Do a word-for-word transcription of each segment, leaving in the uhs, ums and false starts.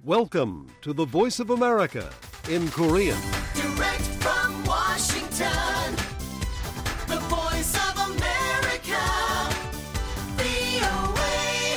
Welcome to the Voice of America in Korean. Direct from Washington, the Voice of America, 브이오에이.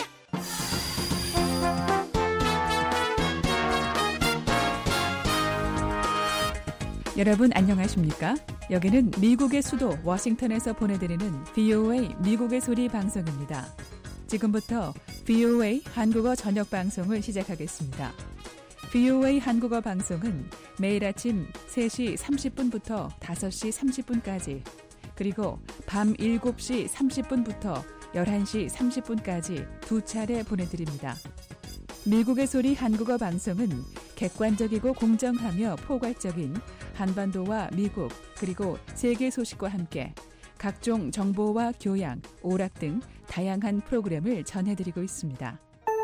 여러분 안녕하십니까? 여기는 미국의 수도 워싱턴에서 보내드리는 브이오에이 미국의 소리 방송입니다. 지금부터 브이오에이 한국어 저녁 방송을 시작하겠습니다. 브이오에이 한국어 방송은 매일 아침 세 시 삼십 분부터 다섯 시 삼십 분까지 그리고 밤 일곱 시 삼십 분부터 열한 시 삼십 분까지 두 차례 보내드립니다. 미국의 소리 한국어 방송은 객관적이고 공정하며 포괄적인 한반도와 미국 그리고 세계 소식과 함께 각종 정보와 교양, 오락 등 다양한 프로그램을 전해드리고 있습니다.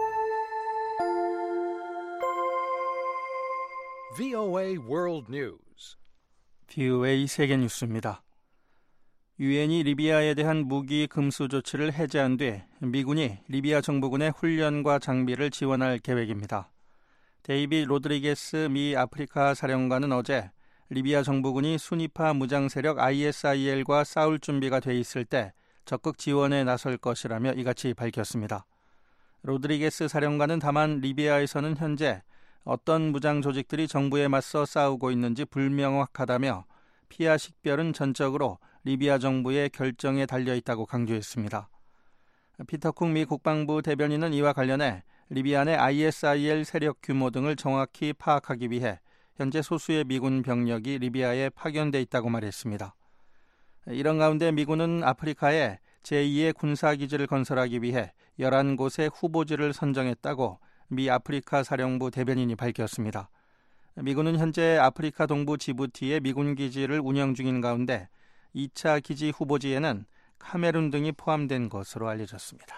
브이오에이 World News. 브이오에이 세계 뉴스입니다. 유엔이 리비아에 대한 무기 금수 조치를 해제한 뒤 미군이 리비아 정부군의 훈련과 장비를 지원할 계획입니다. 데이빗 로드리게스 미 아프리카 사령관은 어제 리비아 정부군이 순위파 무장 세력 아이에스아이엘과 싸울 준비가 돼 있을 때 적극 지원에 나설 것이라며 이같이 밝혔습니다. 로드리게스 사령관은 다만 리비아에서는 현재 어떤 무장 조직들이 정부에 맞서 싸우고 있는지 불명확하다며 피하 식별은 전적으로 리비아 정부의 결정에 달려있다고 강조했습니다. 피터 쿡 미 국방부 대변인은 이와 관련해 리비아 내 아이에스아이엘 세력 규모 등을 정확히 파악하기 위해 현재 소수의 미군 병력이 리비아에 파견돼 있다고 말했습니다. 이런 가운데 미군은 아프리카에 제이의 군사기지를 건설하기 위해 열한 곳의 후보지를 선정했다고 미 아프리카 사령부 대변인이 밝혔습니다. 미군은 현재 아프리카 동부 지부티에 미군 기지를 운영 중인 가운데 이 차 기지 후보지에는 카메룬 등이 포함된 것으로 알려졌습니다.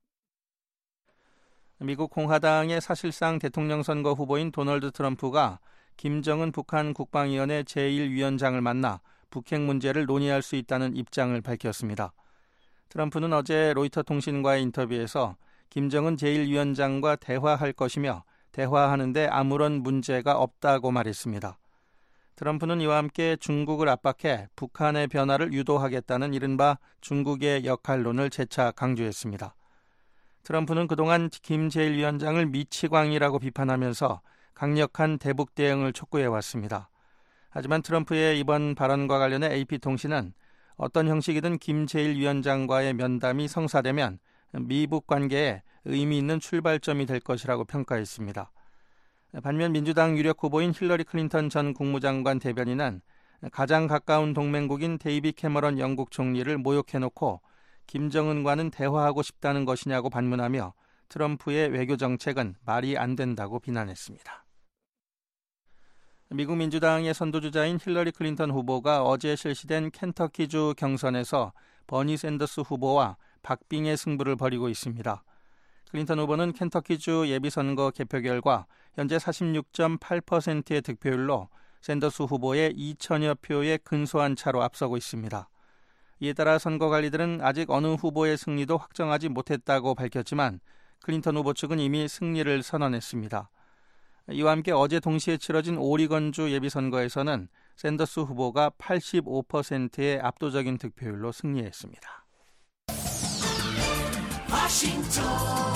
미국 공화당의 사실상 대통령 선거 후보인 도널드 트럼프가 김정은 북한 국방위원회 제일 위원장을 만나 북핵 문제를 논의할 수 있다는 입장을 밝혔습니다. 트럼프는 어제 로이터 통신과의 인터뷰에서 김정은 제일 위원장과 대화할 것이며 대화하는데 아무런 문제가 없다고 말했습니다. 트럼프는 이와 함께 중국을 압박해 북한의 변화를 유도하겠다는 이른바 중국의 역할론을 재차 강조했습니다. 트럼프는 그동안 김 제일 위원장을 미치광이라고 비판하면서 강력한 대북 대응을 촉구해왔습니다. 하지만 트럼프의 이번 발언과 관련해 에이피통신은 어떤 형식이든 김 제일 위원장과의 면담이 성사되면 미북 관계에 의미 있는 출발점이 될 것이라고 평가했습니다. 반면 민주당 유력 후보인 힐러리 클린턴 전 국무장관 대변인은 가장 가까운 동맹국인 데이빗 캐머런 영국 총리를 모욕해놓고 김정은과는 대화하고 싶다는 것이냐고 반문하며 트럼프의 외교 정책은 말이 안 된다고 비난했습니다. 미국 민주당의 선두주자인 힐러리 클린턴 후보가 어제 실시된 켄터키주 경선에서 버니 샌더스 후보와 박빙의 승부를 벌이고 있습니다. 클린턴 후보는 켄터키주 예비선거 개표 결과 현재 사십육 점 팔 퍼센트의 득표율로 샌더스 후보의 이천여 표의 근소한 차로 앞서고 있습니다. 이에 따라 선거관리들은 아직 어느 후보의 승리도 확정하지 못했다고 밝혔지만 클린턴 후보 측은 이미 승리를 선언했습니다. 이와 함께 어제 동시에 치러진 오리건주 예비선거에서는 샌더스 후보가 팔십오 퍼센트의 압도적인 득표율로 승리했습니다. 워싱턴,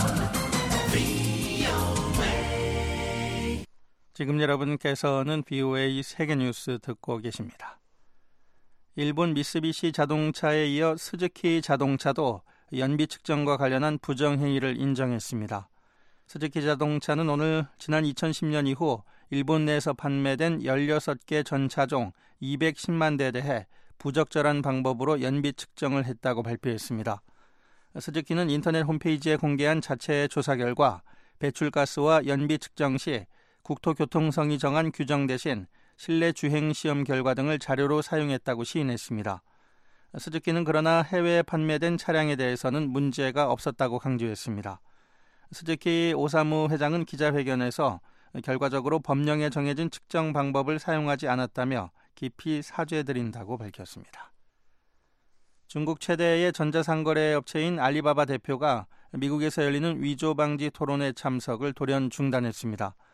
브이오에이. 지금 여러분께서는 브이오에이 세계뉴스 듣고 계십니다. 일본 미쓰비시 자동차에 이어 스즈키 자동차도 연비 측정과 관련한 부정행위를 인정했습니다. 스즈키 자동차는 오늘 지난 이천십 년 이후 일본 내에서 판매된 열여섯 개 전차종 이백십만 대에 대해 부적절한 방법으로 연비 측정을 했다고 발표했습니다. 스즈키는 인터넷 홈페이지에 공개한 자체 조사 결과 배출가스와 연비 측정 시 국토교통성이 정한 규정 대신 실내 주행 시험 결과 등을 자료로 사용했다고 시인했습니다. 스즈키는 그러나 해외에 판매된 차량에 대해서는 문제가 없었다고 강조했습니다. 스즈키 오사무 회장은 기자회견에서 결과적으로 법령에 정해진 측정 방법을 사용하지 않았다며 깊이 사죄드린다고 밝혔습니다. 중국 최대의 전자상거래 업체인 알리바바 대표가 미국에서 열리는 위조 방지 토론회 참석을 돌연 중단했습니다.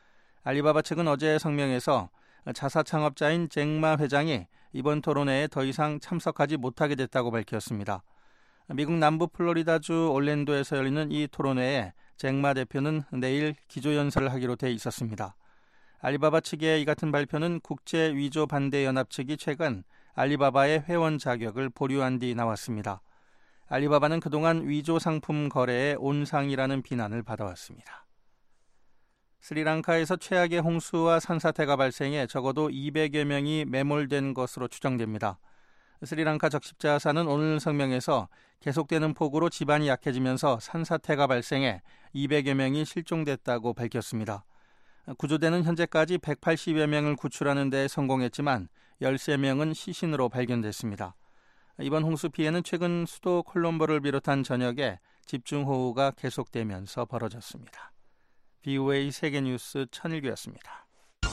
알리바바 측은 어제 성명에서 자사 창업자인 잭마 회장이 이번 토론회에 더 이상 참석하지 못하게 됐다고 밝혔습니다. 미국 남부 플로리다주 올랜도에서 열리는 이 토론회에 잭마 대표는 내일 기조연설을 하기로 돼 있었습니다. 알리바바 측의 이 같은 발표는 국제 위조 반대 연합 측이 최근 알리바바의 회원 자격을 보류한 뒤 나왔습니다. 알리바바는 그동안 위조 상품 거래의 온상이라는 비난을 받아왔습니다. 스리랑카에서 최악의 홍수와 산사태가 발생해 적어도 이백여 명이 매몰된 것으로 추정됩니다. 스리랑카 적십자사는 오늘 성명에서 계속되는 폭우로 지반이 약해지면서 산사태가 발생해 이백여 명이 실종됐다고 밝혔습니다. 구조대는 현재까지 백팔십여 명을 구출하는 데 성공했지만 열세 명은 시신으로 발견됐습니다. 이번 홍수 피해는 최근 수도 콜롬보를 비롯한 전역에 집중호우가 계속되면서 벌어졌습니다. 비오에이 세계뉴스 천일규였습니다.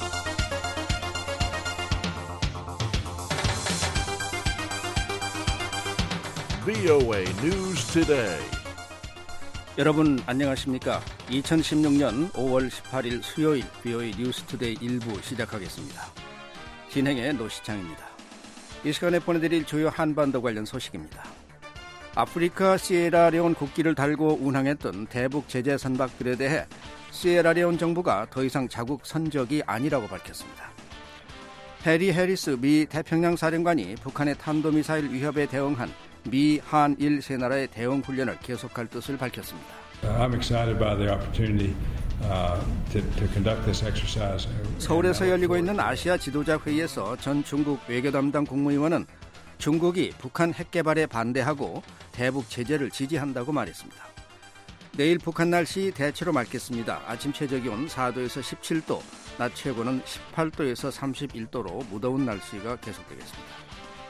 비오에이 News Today. 여러분 안녕하십니까? 이천십육 년 오월 십팔일 수요일 비오에이 뉴스 투데이 일부 시작하겠습니다. 진행의 노시창입니다. 이 시간에 보내드릴 주요 한반도 관련 소식입니다. 아프리카 시에라레온 국기를 달고 운항했던 대북 제재 선박들에 대해 시에라레온 정부가 더 이상 자국 선적이 아니라고 밝혔습니다. 해리 해리스 미 태평양 사령관이 북한의 탄도미사일 위협에 대응한 미, 한일 세 나라의 대응 훈련을 계속할 뜻을 밝혔습니다. I'm excited by the opportunity uh, to, to conduct this exercise. 서울에서 열리고 있는 아시아 지도자 회의에서 전 중국 외교 담당 국무위원은 중국이 북한 핵 개발에 반대하고 대북 제재를 지지한다고 말했습니다. 내일 북한 날씨 대체로 맑겠습니다. 아침 최저기온 사 도에서 십칠 도, 낮 최고는 십팔 도에서 삼십일 도로 무더운 날씨가 계속되겠습니다.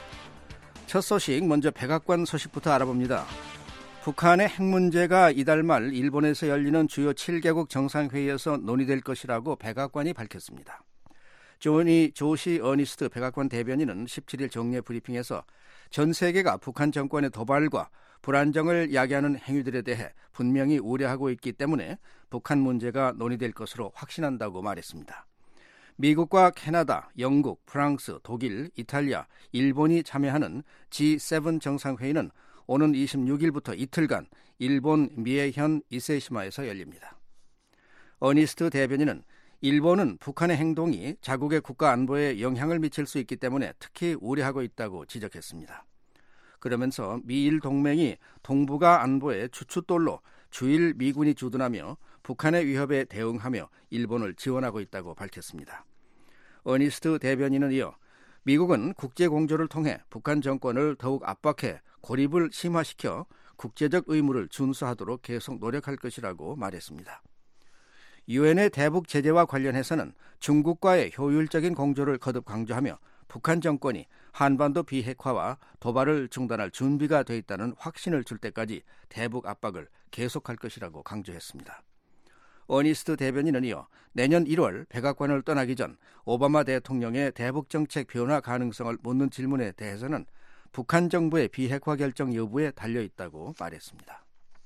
첫 소식 먼저 백악관 소식부터 알아봅니다. 북한의 핵 문제가 이달 말 일본에서 열리는 주요 칠 개국 정상회의에서 논의될 것이라고 백악관이 밝혔습니다. 조니 조시 어니스트 백악관 대변인은 십칠일 정례 브리핑에서 전 세계가 북한 정권의 도발과 불안정을 야기하는 행위들에 대해 분명히 우려하고 있기 때문에 북한 문제가 논의될 것으로 확신한다고 말했습니다. 미국과 캐나다, 영국, 프랑스, 독일, 이탈리아, 일본이 참여하는 지 세븐 정상회의는 오는 이십육일부터 이틀간 일본 미에현 이세시마에서 열립니다. 어니스트 대변인은 일본은 북한의 행동이 자국의 국가 안보에 영향을 미칠 수 있기 때문에 특히 우려하고 있다고 지적했습니다. 그러면서 미일 동맹이 동북아 안보의 주춧돌로 주일 미군이 주둔하며 북한의 위협에 대응하며 일본을 지원하고 있다고 밝혔습니다. 어니스트 대변인은 이어 미국은 국제공조를 통해 북한 정권을 더욱 압박해 고립을 심화시켜 국제적 의무를 준수하도록 계속 노력할 것이라고 말했습니다. 유엔의 대북 제재와 관련해서는 중국과의 효율적인 공조를 거듭 강조하며 북한 정권이 한반도 비핵화와 도발을 중단할 준비가 돼 있다는 확신을 줄 때까지 대북 압박을 계속할 것이라고 강조했습니다. 어니스트 대변인은 이어 내년 일월 백악관을 떠나기 전 오바마 대통령의 대북 정책 변화 가능성을 묻는 질문에 대해서는 북한 정부의 비핵화 결정 여부에 달려있다고 말했습니다.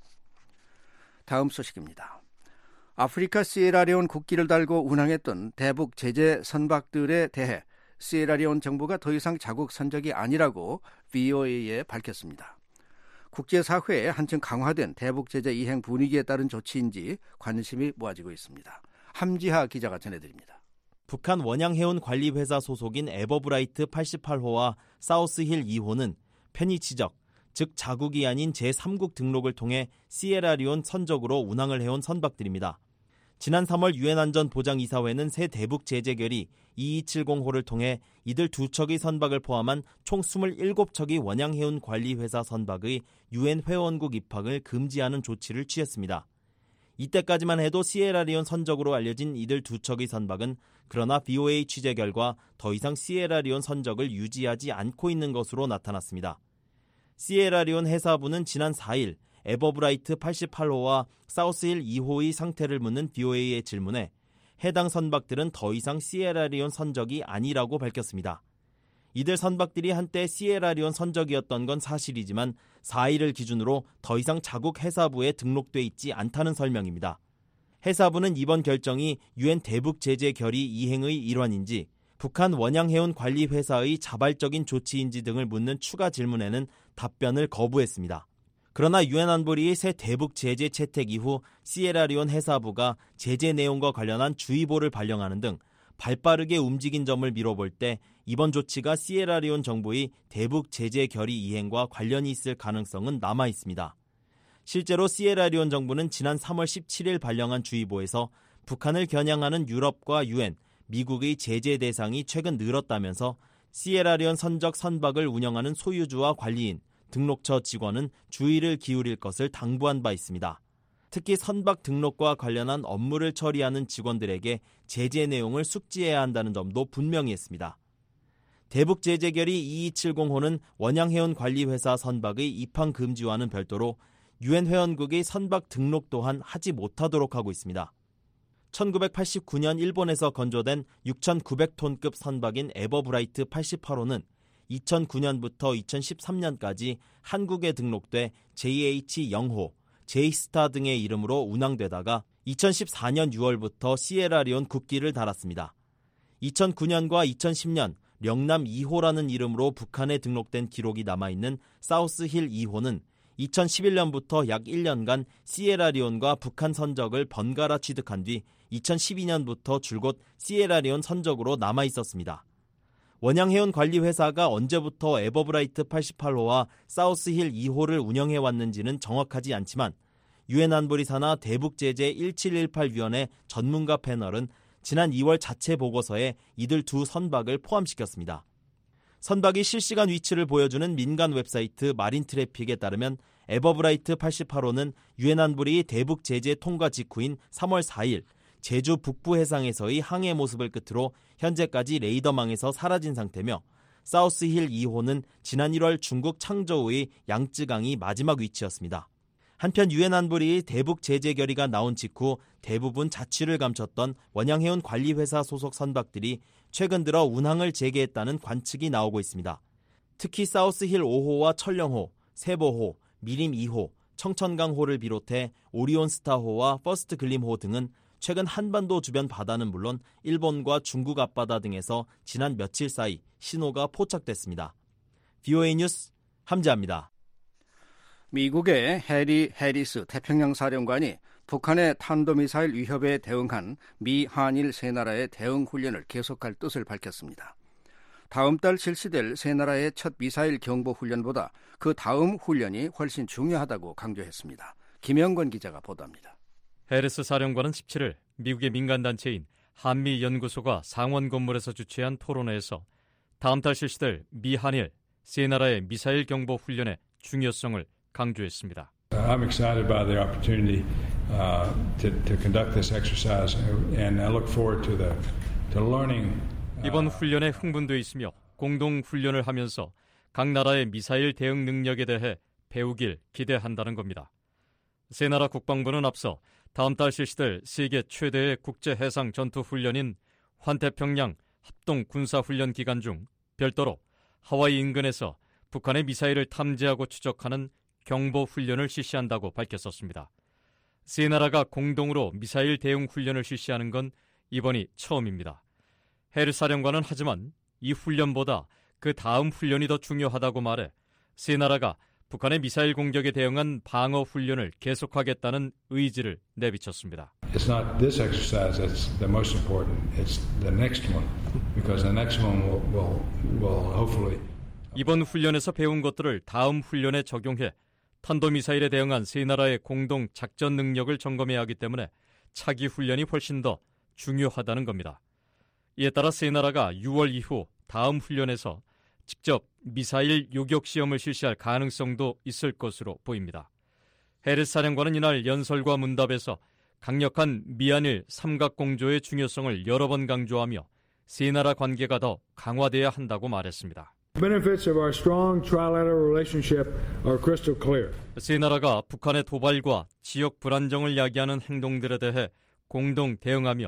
다음 소식입니다. 아프리카 시에라레온 국기를 달고 운항했던 대북 제재 선박들에 대해 시에라레온 정부가 더 이상 자국 선적이 아니라고 비오에이에 밝혔습니다. 국제사회에 한층 강화된 대북 제재 이행 분위기에 따른 조치인지 관심이 모아지고 있습니다. 함지하 기자가 전해드립니다. 북한 원양해운관리회사 소속인 에버브라이트 팔십팔 호와 사우스힐 이 호는 편의 지적, 즉 자국이 아닌 제삼국 등록을 통해 시에라리온 선적으로 운항을 해온 선박들입니다. 지난 삼월 유엔 안전보장이사회는 새 대북 제재 결의 이이칠공 호를 통해 이들 두 척의 선박을 포함한 총 이십칠 척의 원양해운관리회사 선박의 유엔 회원국 입항을 금지하는 조치를 취했습니다. 이때까지만 해도 시에라리온 선적으로 알려진 이들 두 척의 선박은 그러나 비오에이 취재 결과 더 이상 시에라리온 선적을 유지하지 않고 있는 것으로 나타났습니다. 시에라리온 해사부는 지난 사일 에버브라이트 팔십팔 호와 사우스힐 이 호의 상태를 묻는 비오에이의 질문에 해당 선박들은 더 이상 시에라리온 선적이 아니라고 밝혔습니다. 이들 선박들이 한때 시에라리온 선적이었던 건 사실이지만 사일을 기준으로 더 이상 자국 해사부에 등록돼 있지 않다는 설명입니다. 해사부는 이번 결정이 유엔 대북 제재 결의 이행의 일환인지 북한 원양해운관리회사의 자발적인 조치인지 등을 묻는 추가 질문에는 답변을 거부했습니다. 그러나 유엔 안보리의 새 대북 제재 채택 이후 시에라리온 해사부가 제재 내용과 관련한 주의보를 발령하는 등 발빠르게 움직인 점을 미뤄볼 때 이번 조치가 시에라리온 정부의 대북 제재 결의 이행과 관련이 있을 가능성은 남아 있습니다. 실제로 시에라리온 정부는 지난 삼월 십칠일 발령한 주의보에서 북한을 겨냥하는 유럽과 유엔, 미국의 제재 대상이 최근 늘었다면서 시에라리온 선적 선박을 운영하는 소유주와 관리인, 등록처 직원은 주의를 기울일 것을 당부한 바 있습니다. 특히 선박 등록과 관련한 업무를 처리하는 직원들에게 제재 내용을 숙지해야 한다는 점도 분명히 했습니다. 대북 제재 결의 이이칠공호는 원양해운관리회사 선박의 입항 금지와는 별도로 유엔 회원국의 선박 등록 또한 하지 못하도록 하고 있습니다. 천구백팔십구년 일본에서 건조된 육천구백 톤급 선박인 에버브라이트 팔십팔호는 이천구년부터 이천십삼년까지 한국에 등록돼 제이에이치 영호, 제이스타 등의 이름으로 운항되다가 이천십사년 유월부터 시에라리온 국기를 달았습니다. 이천구년과 이천십년 령남 이호라는 이름으로 북한에 등록된 기록이 남아있는 사우스힐 이호는 이천십일년부터 약 일 년간 시에라리온과 북한 선적을 번갈아 취득한 뒤 이천십이년부터 줄곧 시에라리온 선적으로 남아있었습니다. 원양해운관리회사가 언제부터 에버브라이트 팔십팔호와 사우스힐 이호를 운영해왔는지는 정확하지 않지만 유엔 안보리 산하 대북제재 일칠일팔위원회 전문가 패널은 지난 이월 자체 보고서에 이들 두 선박을 포함시켰습니다. 선박이 실시간 위치를 보여주는 민간 웹사이트 마린트래픽에 따르면 에버브라이트 팔십팔호는 유엔 안보리 대북 제재 통과 직후인 삼월 사일 제주 북부 해상에서의 항해 모습을 끝으로 현재까지 레이더망에서 사라진 상태며 사우스힐 이호는 지난 일월 중국 창저우의 양쯔강이 마지막 위치였습니다. 한편 유엔 안보리의 대북 제재 결의가 나온 직후 대부분 자취를 감췄던 원양해운관리회사 소속 선박들이 최근 들어 운항을 재개했다는 관측이 나오고 있습니다. 특히 사우스힐 오호와 철령호, 세보호, 미림 이호, 청천강호를 비롯해 오리온스타호와 퍼스트글림호 등은 최근 한반도 주변 바다는 물론 일본과 중국 앞바다 등에서 지난 며칠 사이 신호가 포착됐습니다. 브이오에이 뉴스 함재합니다. 미국의 해리 해리스 태평양 사령관이 북한의 탄도미사일 위협에 대응한 미, 한일 세 나라의 대응 훈련을 계속할 뜻을 밝혔습니다. 다음 달 실시될 세 나라의 첫 미사일 경보 훈련보다 그 다음 훈련이 훨씬 중요하다고 강조했습니다. 김영권 기자가 보도합니다. 해리스 사령관은 십칠일 미국의 민간단체인 한미연구소가 상원 건물에서 주최한 토론회에서 다음 달 실시될 미, 한일 세 나라의 미사일 경보 훈련의 중요성을 강조했습니다. I'm excited by the opportunity uh, to, to conduct this exercise, and I look forward to the to learning. Uh, 이번 훈련에 흥분돼 있으며 공동 훈련을 하면서 각 나라의 미사일 대응 능력에 대해 배우길 기대한다는 겁니다. 세 나라 국방부는 앞서 다음 달 실시될 세계 최대의 국제 해상 전투 훈련인 환태평양 합동 군사 훈련 기간 중 별도로 하와이 인근에서 북한의 미사일을 탐지하고 추적하는 경보 훈련을 실시한다고 밝혔었습니다. 세 나라가 공동으로 미사일 대응 훈련을 실시하는 건 이번이 처음입니다. 해리 사령관은 하지만 이 훈련보다 그 다음 훈련이 더 중요하다고 말해 세 나라가 북한의 미사일 공격에 대응한 방어 훈련을 계속하겠다는 의지를 내비쳤습니다. It's not this exercise that's the most important. It's the next one, because the next one will will will hopefully. 이번 훈련에서 배운 것들을 다음 훈련에 적용해 탄도미사일에 대응한 세 나라의 공동 작전 능력을 점검해야 하기 때문에 차기 훈련이 훨씬 더 중요하다는 겁니다. 이에 따라 세 나라가 유월 이후 다음 훈련에서 직접 미사일 요격 시험을 실시할 가능성도 있을 것으로 보입니다. 해리스 사령관은 이날 연설과 문답에서 강력한 미한일 삼각공조의 중요성을 여러 번 강조하며 세 나라 관계가 더 강화돼야 한다고 말했습니다. Benefits of our strong trilateral relationship are crystal clear. 세 나라가 북한의 도발과 지역 불안정을 야기하는 행동들에 대해 공동 대응하며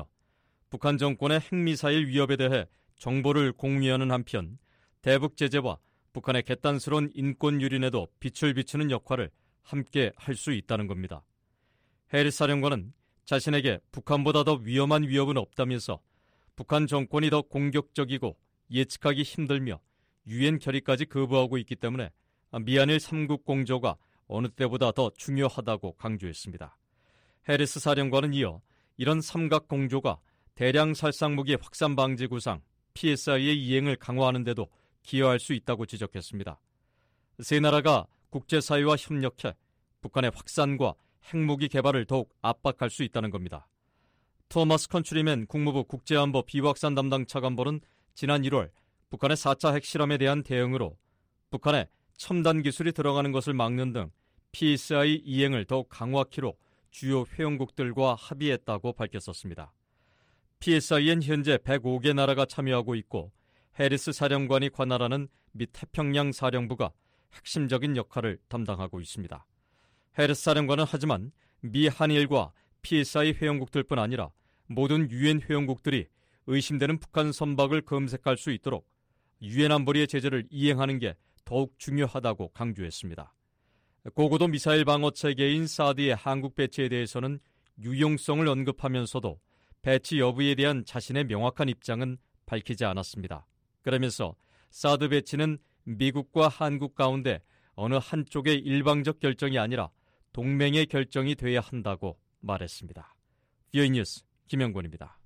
북한 정권의 핵미사일 위협에 대해 정보를 공유하는 한편 대북 제재와 북한의 개탄스러운 인권 유린에도 빛을 비추는 역할을 함께 할 수 있다는 겁니다. 해리스 사령관은 자신에게 북한보다 더 위험한 위협은 없다면서 북한 정권이 더 공격적이고 예측하기 힘들며 유엔 결의까지 거부하고 있기 때문에 미한일 삼국 공조가 어느 때보다 더 중요하다고 강조했습니다. 해리스 사령관은 이어 이런 삼각 공조가 대량 살상무기 확산 방지 구상 피에스아이의 이행을 강화하는 데도 기여할 수 있다고 지적했습니다. 세 나라가 국제사회와 협력해 북한의 확산과 핵무기 개발을 더욱 압박할 수 있다는 겁니다. 토마스 컨트리맨 국무부 국제안보 비확산 담당 차관보는 지난 일월 북한의 사 차 핵실험에 대한 대응으로 북한의 첨단 기술이 들어가는 것을 막는 등 피에스아이 이행을 더욱 강화키로 주요 회원국들과 합의했다고 밝혔었습니다. 피에스아이엔 현재 백오 개 나라가 참여하고 있고 해리스 사령관이 관할하는 미 태평양 사령부가 핵심적인 역할을 담당하고 있습니다. 해리스 사령관은 하지만 미 한일과 피에스아이 회원국들뿐 아니라 모든 유엔 회원국들이 의심되는 북한 선박을 검색할 수 있도록 유엔 안보리의 제재를 이행하는 게 더욱 중요하다고 강조했습니다. 고고도 미사일 방어 체계인 사드의 한국 배치에 대해서는 유용성을 언급하면서도 배치 여부에 대한 자신의 명확한 입장은 밝히지 않았습니다. 그러면서 사드 배치는 미국과 한국 가운데 어느 한쪽의 일방적 결정이 아니라 동맹의 결정이 돼야 한다고 말했습니다. 비오이 뉴스 김영권입니다.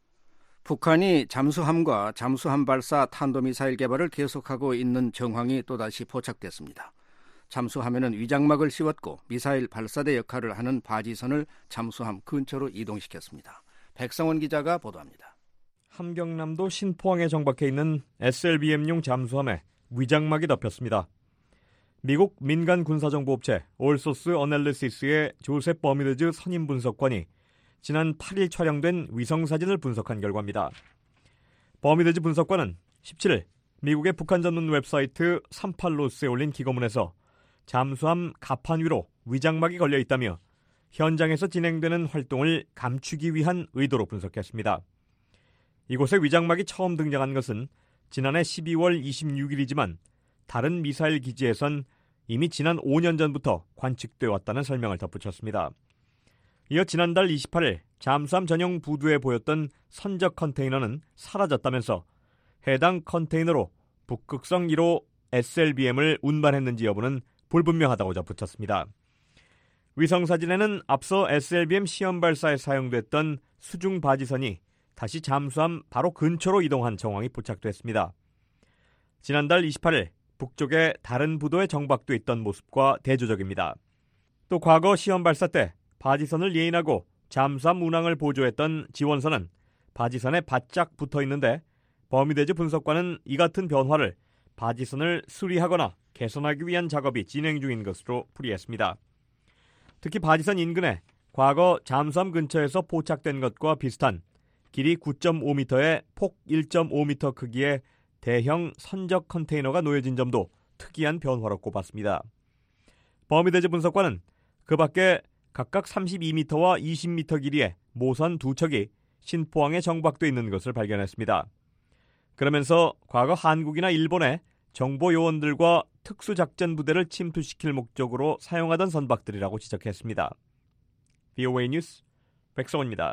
북한이 잠수함과 잠수함 발사 탄도미사일 개발을 계속하고 있는 정황이 또다시 포착됐습니다. 잠수함에는 위장막을 씌웠고 미사일 발사대 역할을 하는 바지선을 잠수함 근처로 이동시켰습니다. 백성원 기자가 보도합니다. 함경남도 신포항에 정박해 있는 에스엘비엠용 잠수함에 위장막이 덮였습니다. 미국 민간 군사정보업체 올소스 어널리시스의 조셉 버미드즈 선임 분석관이 지난 팔 일 촬영된 위성사진을 분석한 결과입니다. 버미드즈 분석관은 십칠 일 미국의 북한 전문 웹사이트 삼팔로스에 올린 기고문에서 잠수함 갑판 위로 위장막이 걸려 있다며 현장에서 진행되는 활동을 감추기 위한 의도로 분석했습니다. 이곳에 위장막이 처음 등장한 것은 지난해 십이월 이십육일이지만 다른 미사일 기지에선 이미 지난 오 년 전부터 관측되어 왔다는 설명을 덧붙였습니다. 이어 지난달 이십팔 일 잠수함 전용 부두에 보였던 선적 컨테이너는 사라졌다면서 해당 컨테이너로 북극성 일 호 에스엘비엠을 운반했는지 여부는 불분명하다고 덧붙였습니다. 위성사진에는 앞서 에스엘비엠 시험 발사에 사용됐던 수중 바지선이 다시 잠수함 바로 근처로 이동한 정황이 포착됐습니다. 지난달 이십팔 일 북쪽의 다른 부도에 정박돼 있던 모습과 대조적입니다. 또 과거 시험 발사 때 바지선을 예인하고 잠수함 운항을 보조했던 지원선은 바지선에 바짝 붙어 있는데 버미드즈 분석관은 이 같은 변화를 바지선을 수리하거나 개선하기 위한 작업이 진행 중인 것으로 풀이했습니다. 특히 바지선 인근에 과거 잠수함 근처에서 포착된 것과 비슷한 길이 구 점 오 미터에 폭 일 점 오 미터 크기의 대형 선적 컨테이너가 놓여진 점도 특이한 변화로 꼽았습니다. 버미드즈 분석관은 그 밖에 각각 삼십이 미터와 이십 미터 길이의 모선 두 척이 신포항에 정박돼 있는 것을 발견했습니다. 그러면서 과거 한국이나 일본의 정보 요원들과 특수작전 부대를 침투시킬 목적으로 사용하던 선박들이라고 지적했습니다. 비오에이 뉴스 백성원입니다.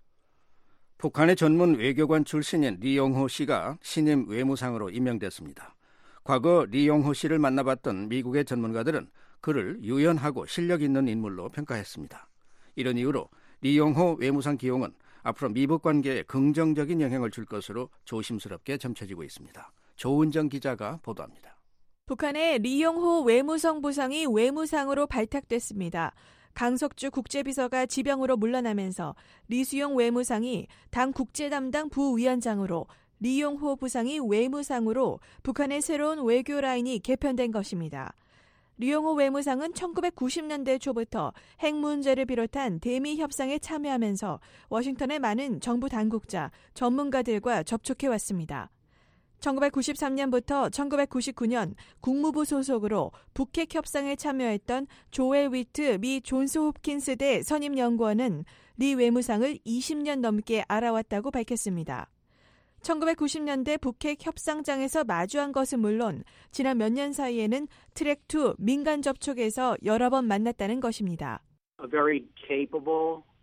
북한의 전문 외교관 출신인 리용호 씨가 신임 외무상으로 임명됐습니다. 과거 리용호 씨를 만나봤던 미국의 전문가들은 그를 유연하고 실력 있는 인물로 평가했습니다. 이런 이유로 리용호 외무상 기용은 앞으로 미북 관계에 긍정적인 영향을 줄 것으로 조심스럽게 점쳐지고 있습니다. 조은정 기자가 보도합니다. 북한의 리용호 외무성 부상이 외무상으로 발탁됐습니다. 강석주 국제비서가 지병으로 물러나면서 리수용 외무상이 당 국제담당 부위원장으로, 리용호 부상이 외무상으로 북한의 새로운 외교 라인이 개편된 것입니다. 리용호 외무상은 천구백구십 년대 초부터 핵 문제를 비롯한 대미 협상에 참여하면서 워싱턴의 많은 정부 당국자, 전문가들과 접촉해왔습니다. 천구백구십삼 년부터 천구백구십구 년 국무부 소속으로 북핵 협상에 참여했던 조엘 위트 미 존스 홉킨스대 선임연구원은 리 외무상을 이십 년 넘게 알아왔다고 밝혔습니다. 천구백구십 년대 북핵 협상장에서 마주한 것은 물론 지난 몇 년 사이에는 트랙 투 민간 접촉에서 여러 번 만났다는 것입니다. A very capable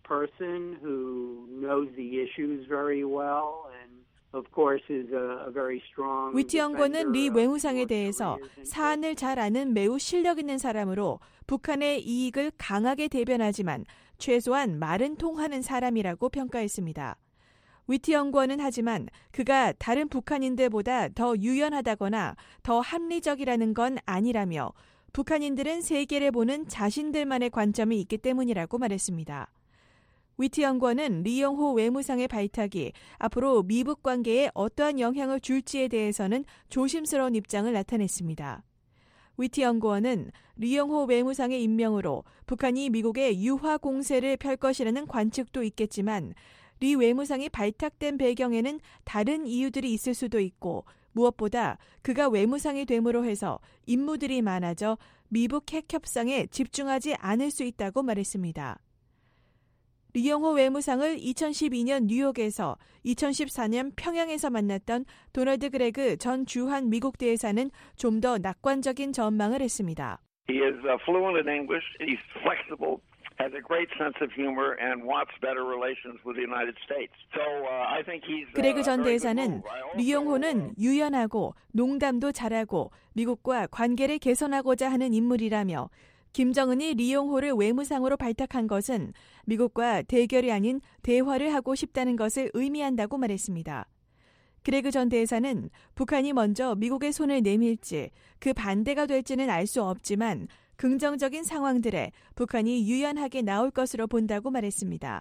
person who knows the issues very well and of course is a, a very strong 위티 연구원은 리 외무상에 대해서 사안을 잘 아는 매우 실력 있는 사람으로 북한의 이익을 강하게 대변하지만 최소한 말은 통하는 사람이라고 평가했습니다. 위티 연구원은 하지만 그가 다른 북한인들보다 더 유연하다거나 더 합리적이라는 건 아니라며 북한인들은 세계를 보는 자신들만의 관점이 있기 때문이라고 말했습니다. 위티 연구원은 리용호 외무상의 발탁이 앞으로 미북 관계에 어떠한 영향을 줄지에 대해서는 조심스러운 입장을 나타냈습니다. 위티 연구원은 리용호 외무상의 임명으로 북한이 미국에 유화 공세를 펼 것이라는 관측도 있겠지만 리 외무상이 발탁된 배경에는 다른 이유들이 있을 수도 있고 무엇보다 그가 외무상이 됨으로 해서 임무들이 많아져 미북 핵 협상에 집중하지 않을 수 있다고 말했습니다. 리용호 외무상을 이천십이 년 뉴욕에서 이천십사 년 평양에서 만났던 도널드 그레그 전 주한 미국 대사는 좀 더 낙관적인 전망을 했습니다. He is fluent in English. He's flexible. has a great sense of humor and wants better relations with the United States. So uh, I think he's 그레그 전 대사는 리용호는 유연하고 농담도 잘하고 미국과 관계를 개선하고자 하는 인물이라며 김정은이 리용호를 외무상으로 발탁한 것은 미국과 대결이 아닌 대화를 하고 싶다는 것을 의미한다고 말했습니다. 그레그 전 대사는 북한이 먼저 미국의 손을 내밀지 그 반대가 될지는 알 수 없지만 긍정적인 상황들에 북한이 유연하게 나올 것으로 본다고 말했습니다.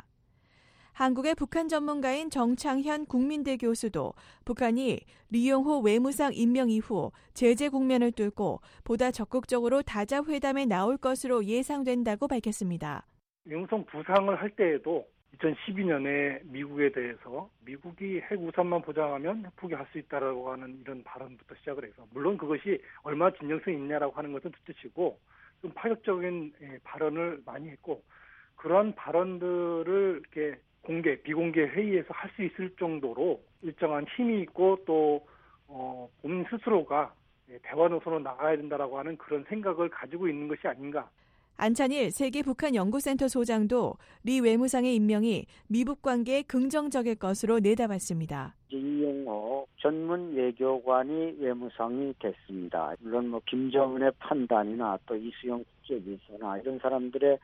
한국의 북한 전문가인 정창현 국민대 교수도 북한이 리용호 외무상 임명 이후 제재 국면을 뚫고 보다 적극적으로 다자 회담에 나올 것으로 예상된다고 밝혔습니다. 외무성 부상을 할 때에도 이천십이 년에 미국에 대해서 미국이 핵 우산만 보장하면 핵 포기할 수 있다라고 하는 이런 발언부터 시작을 해서 물론 그것이 얼마나 진정성이 있냐라고 하는 것은 둘째치고 좀 파격적인 발언을 많이 했고 그런 발언들을 이렇게 공개, 비공개 회의에서 할 수 있을 정도로 일정한 힘이 있고 또 어, 본인 스스로가 대화 노선으로 나가야 된다라고 하는 그런 생각을 가지고 있는 것이 아닌가. 안찬일 세계 북한 연구센터 소장도 리 외무상의 임명이 미북 관계에 긍정적일 것으로 내다봤습니다. 리용호 전문 외교관이 외무상이 됐습니다. 물론 뭐 김정은의 판단이나 또 이수영 국제비서나 이런 사람들의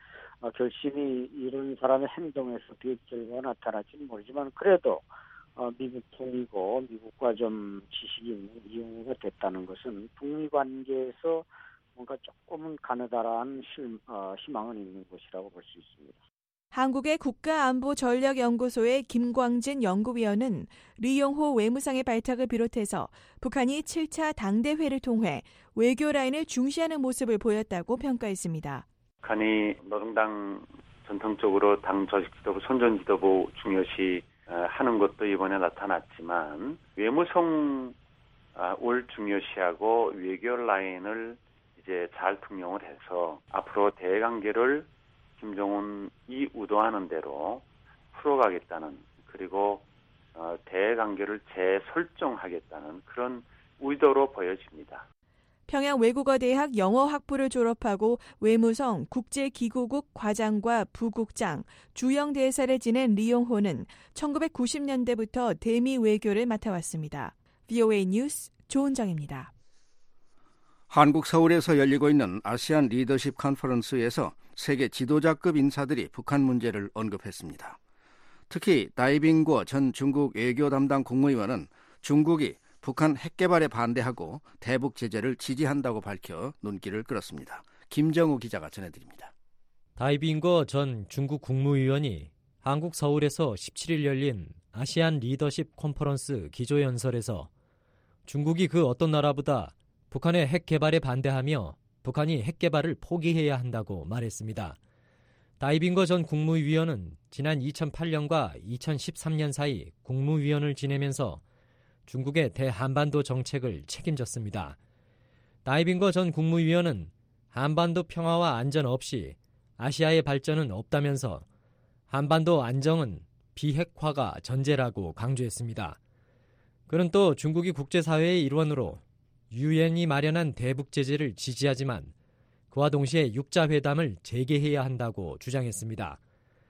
결심이 이런 사람의 행동에서 뒤에 결과가 나타날지는 모르지만 그래도 미국 통이고 미국과 좀 지식이 있는 리용호가 됐다는 것은 북미 관계에서 뭔가 조금은 가느다란 희망은 있는 것이라고 볼 수 있습니다. 한국의 국가안보전략연구소의 김광진 연구위원은 리용호 외무상의 발탁을 비롯해서 북한이 칠 차 당대회를 통해 외교 라인을 중시하는 모습을 보였다고 평가했습니다. 북한이 노동당 전통적으로 당 조직 지도부, 선전 지도부 중요시 하는 것도 이번에 나타났지만 외무성을 중요시하고 외교 라인을 이제 잘 통용을 해서 앞으로 대외관계를 김정은이 우도하는 대로 풀어가겠다는 그리고 어, 대외관계를 재설정하겠다는 그런 의도로 보여집니다. 평양 외국어대학 영어학부를 졸업하고 외무성 국제기구국 과장과 부국장, 주영대사를 지낸 리용호는 천구백구십 년대부터 대미 외교를 맡아왔습니다. 브이오에이 뉴스 조은정입니다. 한국 서울에서 열리고 있는 아시안 리더십 컨퍼런스에서 세계 지도자급 인사들이 북한 문제를 언급했습니다. 특히 다이빙거 전 중국 외교 담당 국무위원은 중국이 북한 핵 개발에 반대하고 대북 제재를 지지한다고 밝혀 눈길을 끌었습니다. 김정우 기자가 전해드립니다. 다이빙거 전 중국 국무위원이 한국 서울에서 십칠 일 열린 아시안 리더십 컨퍼런스 기조연설에서 중국이 그 어떤 나라보다 북한의 핵 개발에 반대하며 북한이 핵 개발을 포기해야 한다고 말했습니다. 다이빙거 전 국무위원은 지난 이천팔 년과 이천십삼 년 사이 국무위원을 지내면서 중국의 대한반도 정책을 책임졌습니다. 다이빙거 전 국무위원은 한반도 평화와 안전 없이 아시아의 발전은 없다면서 한반도 안정은 비핵화가 전제라고 강조했습니다. 그는 또 중국이 국제사회의 일원으로 유엔이 마련한 대북 제재를 지지하지만 그와 동시에 육자 회담을 재개해야 한다고 주장했습니다.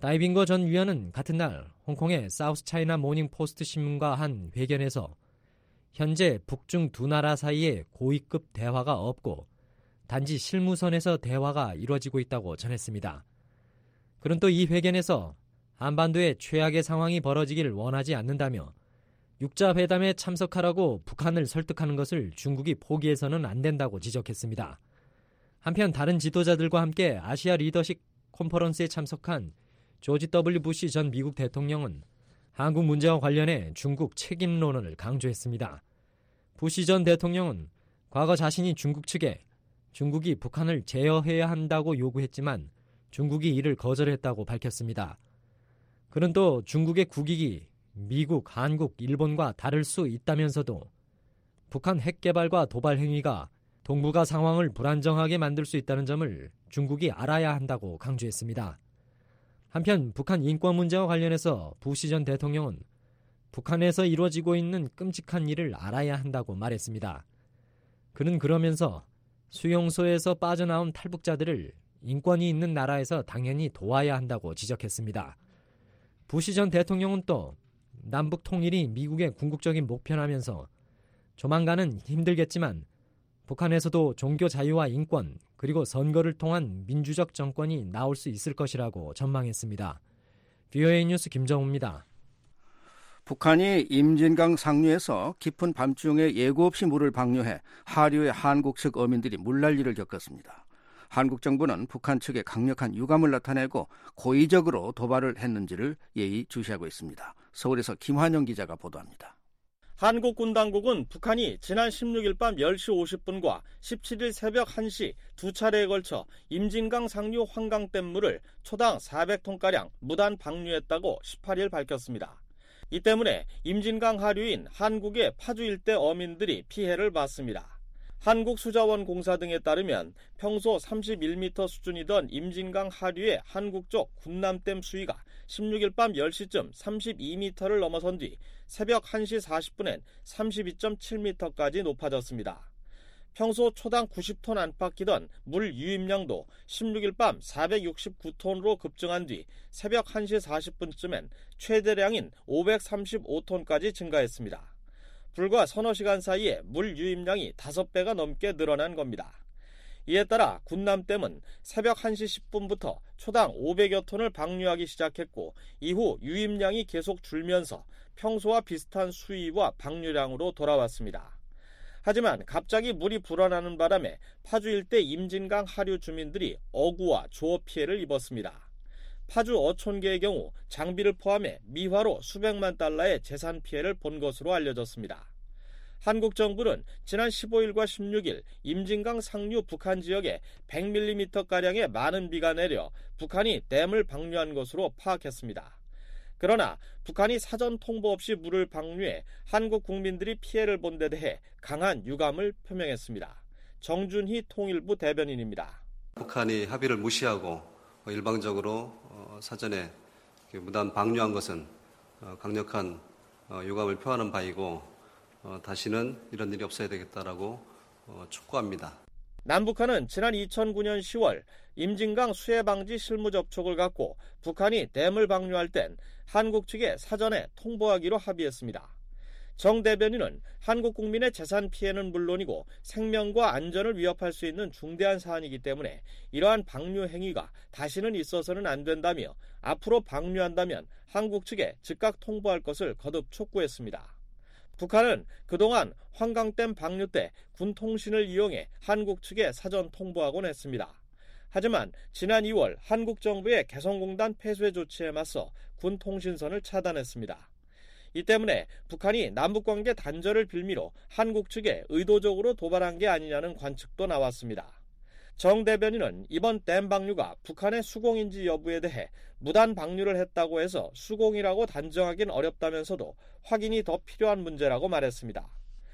다이빙거 전 위원은 같은 날 홍콩의 사우스 차이나 모닝 포스트 신문과 한 회견에서 현재 북중 두 나라 사이에 고위급 대화가 없고 단지 실무선에서 대화가 이루어지고 있다고 전했습니다. 그는 또 이 회견에서 한반도에 최악의 상황이 벌어지길 원하지 않는다며 육자회담에 참석하라고 북한을 설득하는 것을 중국이 포기해서는 안 된다고 지적했습니다. 한편 다른 지도자들과 함께 아시아 리더십 컨퍼런스에 참석한 조지 더블유 부시 전 미국 대통령은 한국 문제와 관련해 중국 책임론을 강조했습니다. 부시 전 대통령은 과거 자신이 중국 측에 중국이 북한을 제어해야 한다고 요구했지만 중국이 이를 거절했다고 밝혔습니다. 그는 또 중국의 국익이 미국, 한국, 일본과 다를 수 있다면서도 북한 핵 개발과 도발 행위가 동북아 상황을 불안정하게 만들 수 있다는 점을 중국이 알아야 한다고 강조했습니다. 한편 북한 인권 문제와 관련해서 부시 전 대통령은 북한에서 이루어지고 있는 끔찍한 일을 알아야 한다고 말했습니다. 그는 그러면서 수용소에서 빠져나온 탈북자들을 인권이 있는 나라에서 당연히 도와야 한다고 지적했습니다. 부시 전 대통령은 또 남북 통일이 미국의 궁극적인 목표라면서 조만간은 힘들겠지만 북한에서도 종교 자유와 인권 그리고 선거를 통한 민주적 정권이 나올 수 있을 것이라고 전망했습니다. 브이오에이 뉴스 김정우입니다. 북한이 임진강 상류에서 깊은 밤중에 예고 없이 물을 방류해 하류의 한국 측 어민들이 물난리를 겪었습니다. 한국 정부는 북한 측에 강력한 유감을 나타내고 고의적으로 도발을 했는지를 예의주시하고 있습니다. 서울에서 김환영 기자가 보도합니다. 한국군 당국은 북한이 지난 십육 일 밤 열 시 오십 분과 십칠 일 새벽 한 시 두 차례에 걸쳐 임진강 상류 환강댐 물을 초당 사백 톤가량 무단 방류했다고 십팔 일 밝혔습니다. 이 때문에 임진강 하류인 한국의 파주 일대 어민들이 피해를 봤습니다. 한국수자원공사 등에 따르면 평소 삼십일 미터 수준이던 임진강 하류의 한국 쪽 군남댐 수위가 십육 일 밤 열 시쯤 삼십이 미터를 넘어선 뒤 새벽 한 시 사십 분엔 삼십이 점 칠 미터까지 높아졌습니다. 평소 초당 구십 톤 안팎이던 물 유입량도 십육 일 밤 사백육십구 톤으로 급증한 뒤 새벽 한 시 사십 분쯤엔 최대량인 오백삼십오 톤까지 증가했습니다. 불과 서너 시간 사이에 물 유입량이 다섯 배가 넘게 늘어난 겁니다. 이에 따라 군남댐은 새벽 한 시 십 분부터 초당 오백여 톤을 방류하기 시작했고 이후 유입량이 계속 줄면서 평소와 비슷한 수위와 방류량으로 돌아왔습니다. 하지만 갑자기 물이 불어나는 바람에 파주 일대 임진강 하류 주민들이 어구와 조업 피해를 입었습니다. 파주 어촌계의 경우 장비를 포함해 미화로 수백만 달러의 재산 피해를 본 것으로 알려졌습니다. 한국 정부는 지난 십오 일과 십육 일 임진강 상류 북한 지역에 백 밀리미터가량의 많은 비가 내려 북한이 댐을 방류한 것으로 파악했습니다. 그러나 북한이 사전 통보 없이 물을 방류해 한국 국민들이 피해를 본 데 대해 강한 유감을 표명했습니다. 정준희 통일부 대변인입니다. 북한이 합의를 무시하고 일방적으로 사전에 무단 방류한 것은 강력한 유감을 표하는 바이고 다시는 이런 일이 없어야 되겠다라고 촉구합니다. 남북한은 지난 이천구 년 시월 임진강 수해 방지 실무 접촉을 갖고 북한이 댐을 방류할 땐 한국 측에 사전에 통보하기로 합의했습니다. 정 대변인은 한국 국민의 재산 피해는 물론이고 생명과 안전을 위협할 수 있는 중대한 사안이기 때문에 이러한 방류 행위가 다시는 있어서는 안 된다며 앞으로 방류한다면 한국 측에 즉각 통보할 것을 거듭 촉구했습니다. 북한은 그동안 환강댐 방류 때 군 통신을 이용해 한국 측에 사전 통보하곤 했습니다. 하지만 지난 이월 한국 정부의 개성공단 폐쇄 조치에 맞서 군 통신선을 차단했습니다. 이 때문에 북한이 남북관계 단절을 빌미로 한국 측에 의도적으로 도발한 게 아니냐는 관측도 나왔습니다. 정 대변인은 이번 댐 방류가 북한의 수공인지 여부에 대해 무단 방류를 했다고 해서 수공이라고 단정하긴 어렵다면서도 확인이 더 필요한 문제라고 말했습니다.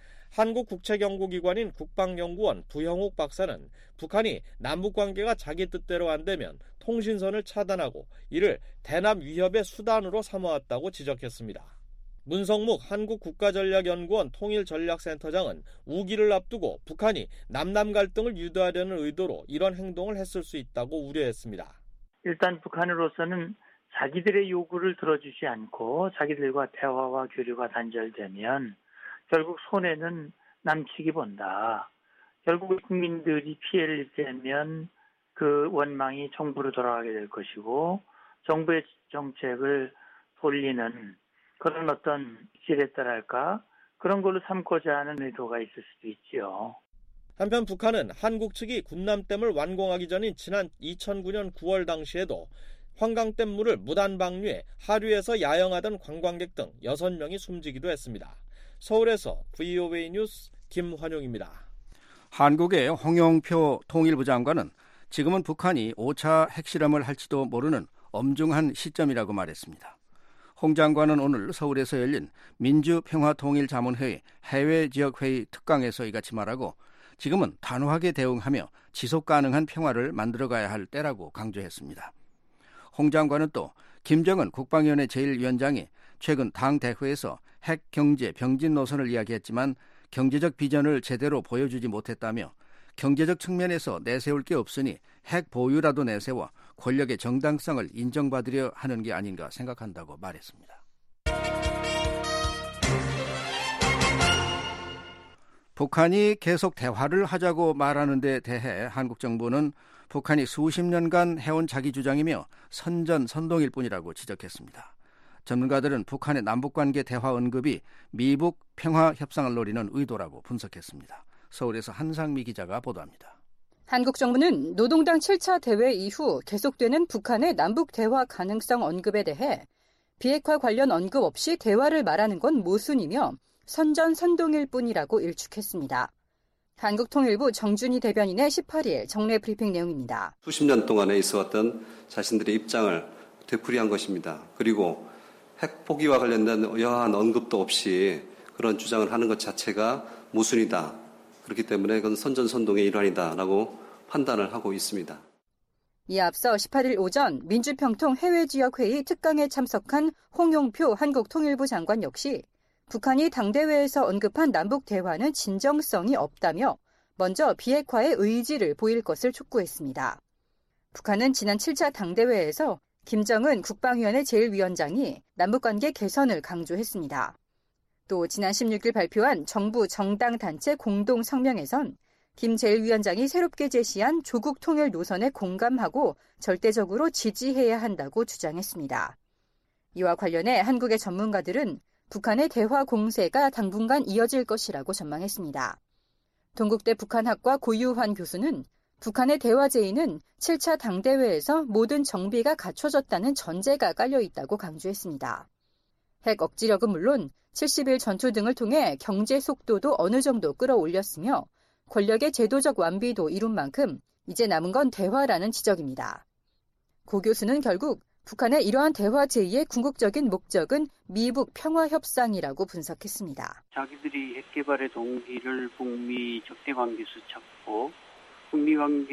한국 국책연구기관인 국방연구원 부형욱 박사는 북한이 남북관계가 자기 뜻대로 안 되면 통신선을 차단하고 이를 대남 위협의 수단으로 삼아왔다고 지적했습니다. 문성묵 한국국가전략연구원 통일전략센터장은 우기를 앞두고 북한이 남남 갈등을 유도하려는 의도로 이런 행동을 했을 수 있다고 우려했습니다. 일단 북한으로서는 자기들의 요구를 들어주지 않고 자기들과 대화와 교류가 단절되면 결국 손해는 남측이 본다. 결국 국민들이 피해를 입게 되면 그 원망이 정부로 돌아가게 될 것이고 정부의 정책을 돌리는 그런 어떤 지렛대랄까 그런 걸로 삼고자 하는 의도가 있을 수도 있죠. 한편 북한은 한국 측이 군남댐을 완공하기 전인 지난 이천구 년 구월 당시에도 환강댐 물을 무단 방류해 하류에서 야영하던 관광객 등 여섯 명이 숨지기도 했습니다. 서울에서 브이오에이 뉴스 김환용입니다. 한국의 홍영표 통일부 장관은 지금은 북한이 오 차 핵실험을 할지도 모르는 엄중한 시점이라고 말했습니다. 홍 장관은 오늘 서울에서 열린 민주평화통일자문회의 해외지역회의 특강에서 이같이 말하고 지금은 단호하게 대응하며 지속가능한 평화를 만들어가야 할 때라고 강조했습니다. 홍 장관은 또 김정은 국방위원회 제일 위원장이 최근 당 대회에서 핵 경제 병진 노선을 이야기했지만 경제적 비전을 제대로 보여주지 못했다며 경제적 측면에서 내세울 게 없으니 핵 보유라도 내세워 권력의 정당성을 인정받으려 하는 게 아닌가 생각한다고 말했습니다. 북한이 계속 대화를 하자고 말하는 데 대해 한국 정부는 북한이 수십 년간 해온 자기 주장이며 선전선동일 뿐이라고 지적했습니다. 전문가들은 북한의 남북관계 대화 언급이 미북 평화 협상을 노리는 의도라고 분석했습니다. 서울에서 한상미 기자가 보도합니다. 한국 정부는 노동당 칠 차 대회 이후 계속되는 북한의 남북 대화 가능성 언급에 대해 비핵화 관련 언급 없이 대화를 말하는 건 모순이며 선전선동일 뿐이라고 일축했습니다. 한국통일부 정준희 대변인의 십팔 일 정례 브리핑 내용입니다. 수십 년 동안에 있어왔던 자신들의 입장을 되풀이한 것입니다. 그리고 핵 포기와 관련된 여하한 언급도 없이 그런 주장을 하는 것 자체가 모순이다. 그렇기 때문에 그건 선전선동의 일환이다라고 판단을 하고 있습니다. 이에 앞서 십팔 일 오전 민주평통 해외지역회의 특강에 참석한 홍용표 한국통일부 장관 역시 북한이 당대회에서 언급한 남북 대화는 진정성이 없다며 먼저 비핵화의 의지를 보일 것을 촉구했습니다. 북한은 지난 칠 차 당대회에서 김정은 국방위원회 제일 위원장이 남북관계 개선을 강조했습니다. 또 지난 십육 일 발표한 정부 정당 단체 공동 성명에선 김 제일 위원장이 새롭게 제시한 조국 통일 노선에 공감하고 절대적으로 지지해야 한다고 주장했습니다. 이와 관련해 한국의 전문가들은 북한의 대화 공세가 당분간 이어질 것이라고 전망했습니다. 동국대 북한학과 고유환 교수는 북한의 대화 제의는 칠 차 당대회에서 모든 정비가 갖춰졌다는 전제가 깔려 있다고 강조했습니다. 핵 억지력은 물론 칠십 일 전투 등을 통해 경제 속도도 어느 정도 끌어올렸으며 권력의 제도적 완비도 이룬 만큼 이제 남은 건 대화라는 지적입니다. 고 교수는 결국 북한의 이러한 대화 제의의 궁극적인 목적은 미북 평화 협상이라고 분석했습니다. 자기들이 핵 개발의 동기를 북미 적대 관계에서 찾고 북미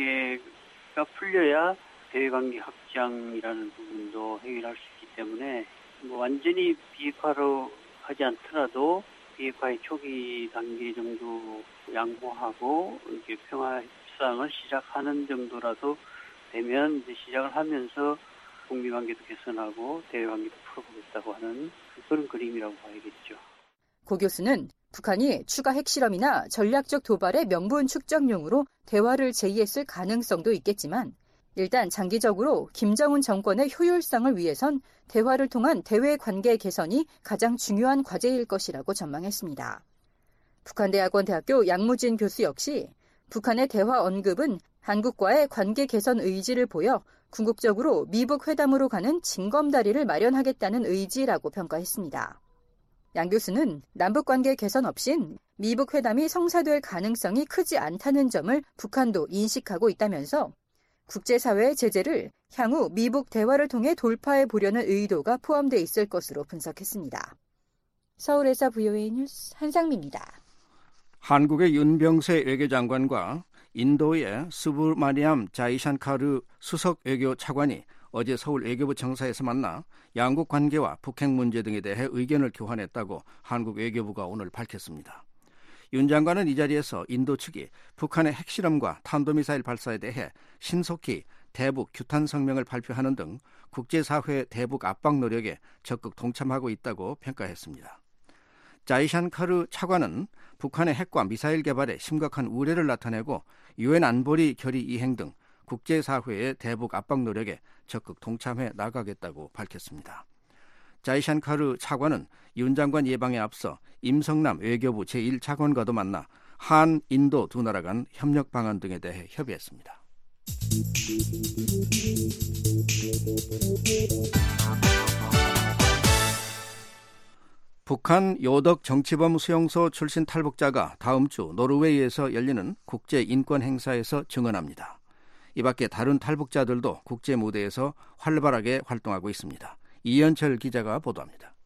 관계가 풀려야 대외 관계 확장이라는 부분도 해결할 수 있기 때문에 뭐 완전히 비핵화로 하지 않더라도 비핵화의 초기 단계 정도 양보하고 이렇게 평화 협상을 시작하는 정도라도 되면 이제 시작을 하면서 북미 관계도 개선하고 대외 관계도 풀어보겠다고 하는 그런 그림이라고 봐야겠죠. 고 교수는 북한이 추가 핵실험이나 전략적 도발의 명분 축적용으로 대화를 제의했을 가능성도 있겠지만 일단 장기적으로 김정은 정권의 효율성을 위해선 대화를 통한 대외 관계 개선이 가장 중요한 과제일 것이라고 전망했습니다. 북한대학원 대학교 양무진 교수 역시 북한의 대화 언급은 한국과의 관계 개선 의지를 보여 궁극적으로 미북 회담으로 가는 징검다리를 마련하겠다는 의지라고 평가했습니다. 양 교수는 남북관계 개선 없인 미북 회담이 성사될 가능성이 크지 않다는 점을 북한도 인식하고 있다면서 국제사회의 제재를 향후 미북 대화를 통해 돌파해 보려는 의도가 포함되어 있을 것으로 분석했습니다. 서울에서 브이오에이 뉴스 한상미입니다. 한국의 윤병세 외교장관과 인도의 수브마니암 자이샨카르 수석 외교 차관이 어제 서울 외교부 청사에서 만나 양국 관계와 북핵 문제 등에 대해 의견을 교환했다고 한국 외교부가 오늘 밝혔습니다. 윤 장관은 이 자리에서 인도 측이 북한의 핵실험과 탄도미사일 발사에 대해 신속히 대북 규탄 성명을 발표하는 등 국제사회의 대북 압박 노력에 적극 동참하고 있다고 평가했습니다. 자이샨카르 차관은 북한의 핵과 미사일 개발에 심각한 우려를 나타내고 유엔 안보리 결의 이행 등 국제사회의 대북 압박 노력에 적극 동참해 나가겠다고 밝혔습니다. 자이샨카르 차관은 윤 장관 예방에 앞서 임성남 외교부 제일 차관과도 만나 한, 인도 두 나라 간 협력 방안 등에 대해 협의했습니다. 북한 요덕 정치범 수용소 출신 탈북자가 다음 주 노르웨이에서 열리는 국제 인권 행사에서 증언합니다. 이 밖에 다른 탈북자들도 국제 무대에서 활발하게 활동하고 있습니다. 이현철 기자가 보도합니다.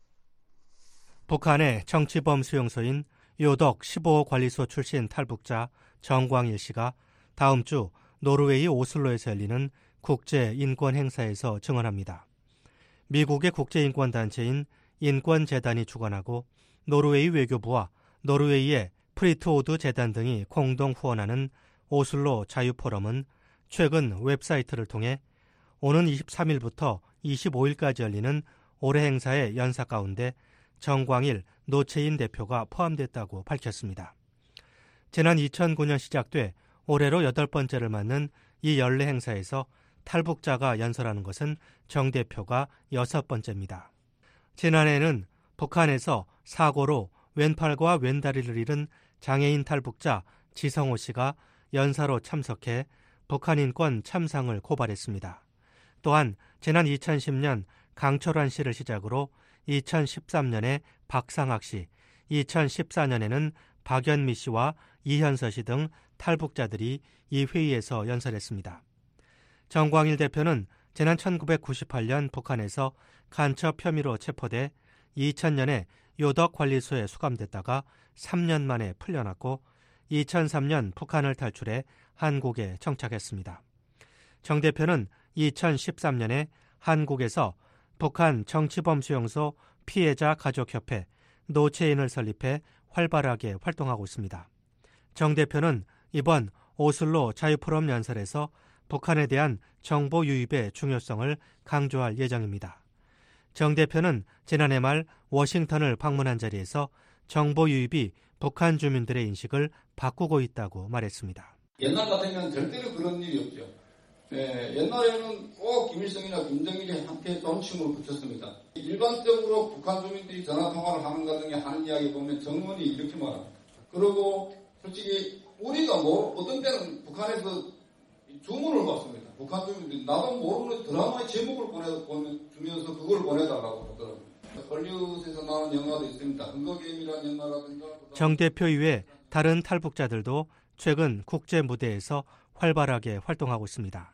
북한의 정치범 수용소인 요덕 십오 호 관리소 출신 탈북자 정광일 씨가 다음 주 노르웨이 오슬로에서 열리는 국제 인권 행사에서 증언합니다. 미국의 국제인권단체인 인권재단이 주관하고 노르웨이 외교부와 노르웨이의 프리트오드 재단 등이 공동 후원하는 오슬로 자유포럼은 최근 웹사이트를 통해 오는 이십삼 일부터 이십오 일까지 열리는 올해 행사의 연사 가운데 정광일 노채인 대표가 포함됐다고 밝혔습니다. 지난 이천구 년 시작돼 올해로 여덟 번째를 맞는 이 연례 행사에서 탈북자가 연설하는 것은 정 대표가 여섯 번째입니다. 지난해에는 북한에서 사고로 왼팔과 왼다리를 잃은 장애인 탈북자 지성호 씨가 연사로 참석해 북한 인권 참상을 고발했습니다. 또한 지난 이천십 년 강철환 씨를 시작으로 이천십삼 년에 박상학 씨, 이천십사 년에는 박연미 씨와 이현서 씨 등 탈북자들이 이 회의에서 연설했습니다. 정광일 대표는 지난 천구백구십팔 년 북한에서 간첩 혐의로 체포돼 이천 년에 요덕 관리소에 수감됐다가 삼 년 만에 풀려났고 이천삼 년 북한을 탈출해 한국에 정착했습니다. 정 대표는 이천십삼 년에 한국에서 북한 정치범 수용소 피해자 가족협회 노체인을 설립해 활발하게 활동하고 있습니다. 정 대표는 이번 오슬로 자유포럼 연설에서 북한에 대한 정보 유입의 중요성을 강조할 예정입니다. 정 대표는 지난해 말 워싱턴을 방문한 자리에서 정보 유입이 북한 주민들의 인식을 바꾸고 있다고 말했습니다. 옛날 같으면 절대로 그런 일이 없죠. 예, 옛날에는 꼭 김일성이나 김정일이 함께 존칭을 붙였습니다. 일반적으로 북한 주민들이 전화통화를 하는 과정에 하는 이야기 보면 정문이 이렇게 말합니다. 그리고 솔직히 우리가 뭐 어떤 때는 북한에서 주문을 받습니다. 북한 주민들이 나도 모르는 드라마의 제목을 보내주면서 그걸 보내달라고 하더라고요. 헐리우드에서 나오는 영화도 있습니다. 흥거게임이라는 영화라든가. 정 대표 이외 다른 탈북자들도 최근 국제 무대에서 활발하게 활동하고 있습니다.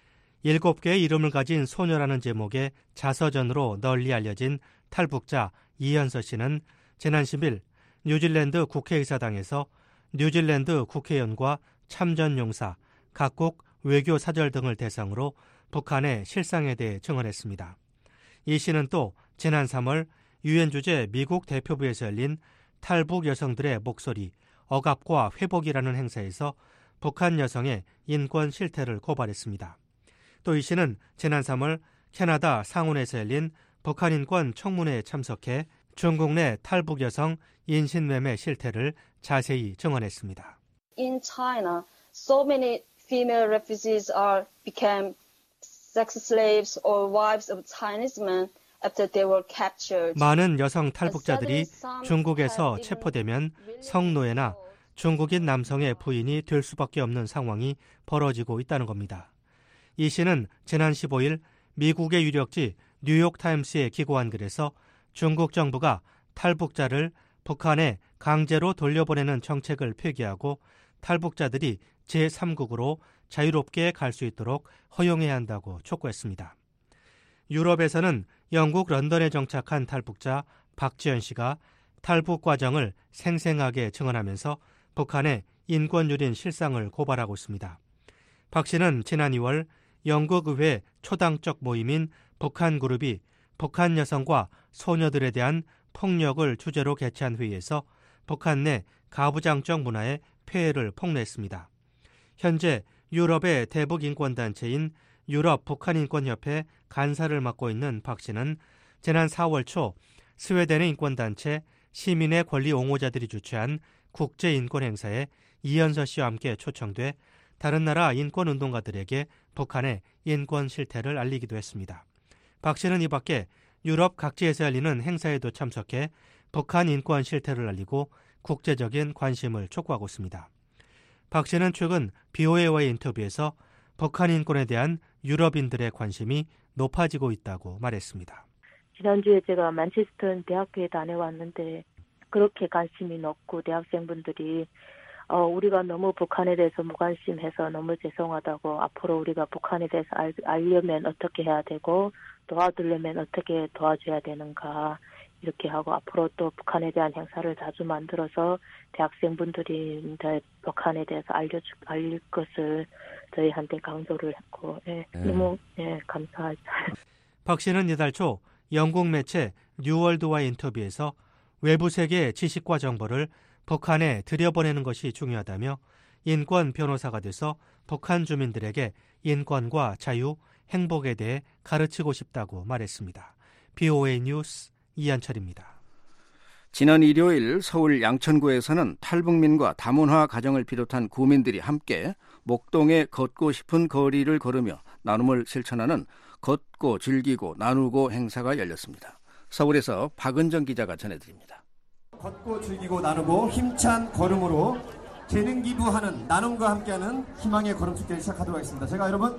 일곱 개의 이름을 가진 소녀라는 제목의 자서전으로 널리 알려진 탈북자 이현서 씨는 지난 십 일 뉴질랜드 국회의사당에서 뉴질랜드 국회의원과 참전용사, 각국 외교사절 등을 대상으로 북한의 실상에 대해 증언했습니다. 이 씨는 또 지난 삼월 유엔 주재 미국 대표부에서 열린 탈북 여성들의 목소리, 억압과 회복이라는 행사에서 북한 여성의 인권 실태를 고발했습니다. 또 이 씨는 지난 삼월 캐나다 상원에서 열린 북한 인권 청문회에 참석해 중국 내 탈북 여성 인신매매 실태를 자세히 증언했습니다. In China, so many female refugees are became sex slaves or wives of Chinese men after they were captured. 많은 여성 탈북자들이 중국에서 체포되면 성노예나 중국인 남성의 부인이 될 수밖에 없는 상황이 벌어지고 있다는 겁니다. 이 씨는 지난 십오 일 미국의 유력지 뉴욕타임스에 기고한 글에서 중국 정부가 탈북자를 북한에 강제로 돌려보내는 정책을 폐기하고 탈북자들이 제삼국으로 자유롭게 갈 수 있도록 허용해야 한다고 촉구했습니다. 유럽에서는 영국 런던에 정착한 탈북자 박지연 씨가 탈북 과정을 생생하게 증언하면서 북한의 인권유린 실상을 고발하고 있습니다. 박 씨는 지난 이월 영국 의회 초당적 모임인 북한 그룹이 북한 여성과 소녀들에 대한 폭력을 주제로 개최한 회의에서 북한 내 가부장적 문화의 폐해를 폭로했습니다. 현재 유럽의 대북 인권단체인 유럽 북한인권협회 간사를 맡고 있는 박 씨는 지난 사월 초 스웨덴의 인권단체 시민의 권리 옹호자들이 주최한 국제인권행사에 이현서 씨와 함께 초청돼 다른 나라 인권운동가들에게 북한의 인권 실태를 알리기도 했습니다. 박 씨는 이 밖에 유럽 각지에서 열리는 행사에도 참석해 북한 인권 실태를 알리고 국제적인 관심을 촉구하고 있습니다. 박 씨는 최근 비오에이와의 인터뷰에서 북한 인권에 대한 유럽인들의 관심이 높아지고 있다고 말했습니다. 지난주에 제가 맨체스터 대학교에 다녀왔는데 그렇게 관심이 높고 대학생분들이 어, 우리가 너무 북한에 대해서 무관심해서 너무 죄송하다고 앞으로 우리가 북한에 대해서 알, 알려면 어떻게 해야 되고 도와주려면 어떻게 도와줘야 되는가 이렇게 하고 앞으로 또 북한에 대한 행사를 자주 만들어서 대학생분들이 북한에 대해서 알려주, 알릴 것을 저희한테 강조를 했고 예, 네. 너무 예, 감사하죠. 박 씨는 이달 초 영국 매체 뉴월드와의 인터뷰에서 외부 세계의 지식과 정보를 북한에 들여보내는 것이 중요하다며 인권 변호사가 돼서 북한 주민들에게 인권과 자유, 행복에 대해 가르치고 싶다고 말했습니다. 비오에이 뉴스 이한철입니다. 지난 일요일 서울 양천구에서는 탈북민과 다문화 가정을 비롯한 구민들이 함께 목동의 걷고 싶은 거리를 걸으며 나눔을 실천하는 걷고 즐기고 나누고 행사가 열렸습니다. 서울에서 박은정 기자가 전해드립니다. 걷고 즐기고 나누고 힘찬 걸음으로 재능 기부하는 나눔과 함께하는 희망의 걸음 축제를 시작하도록 하겠습니다. 제가 여러분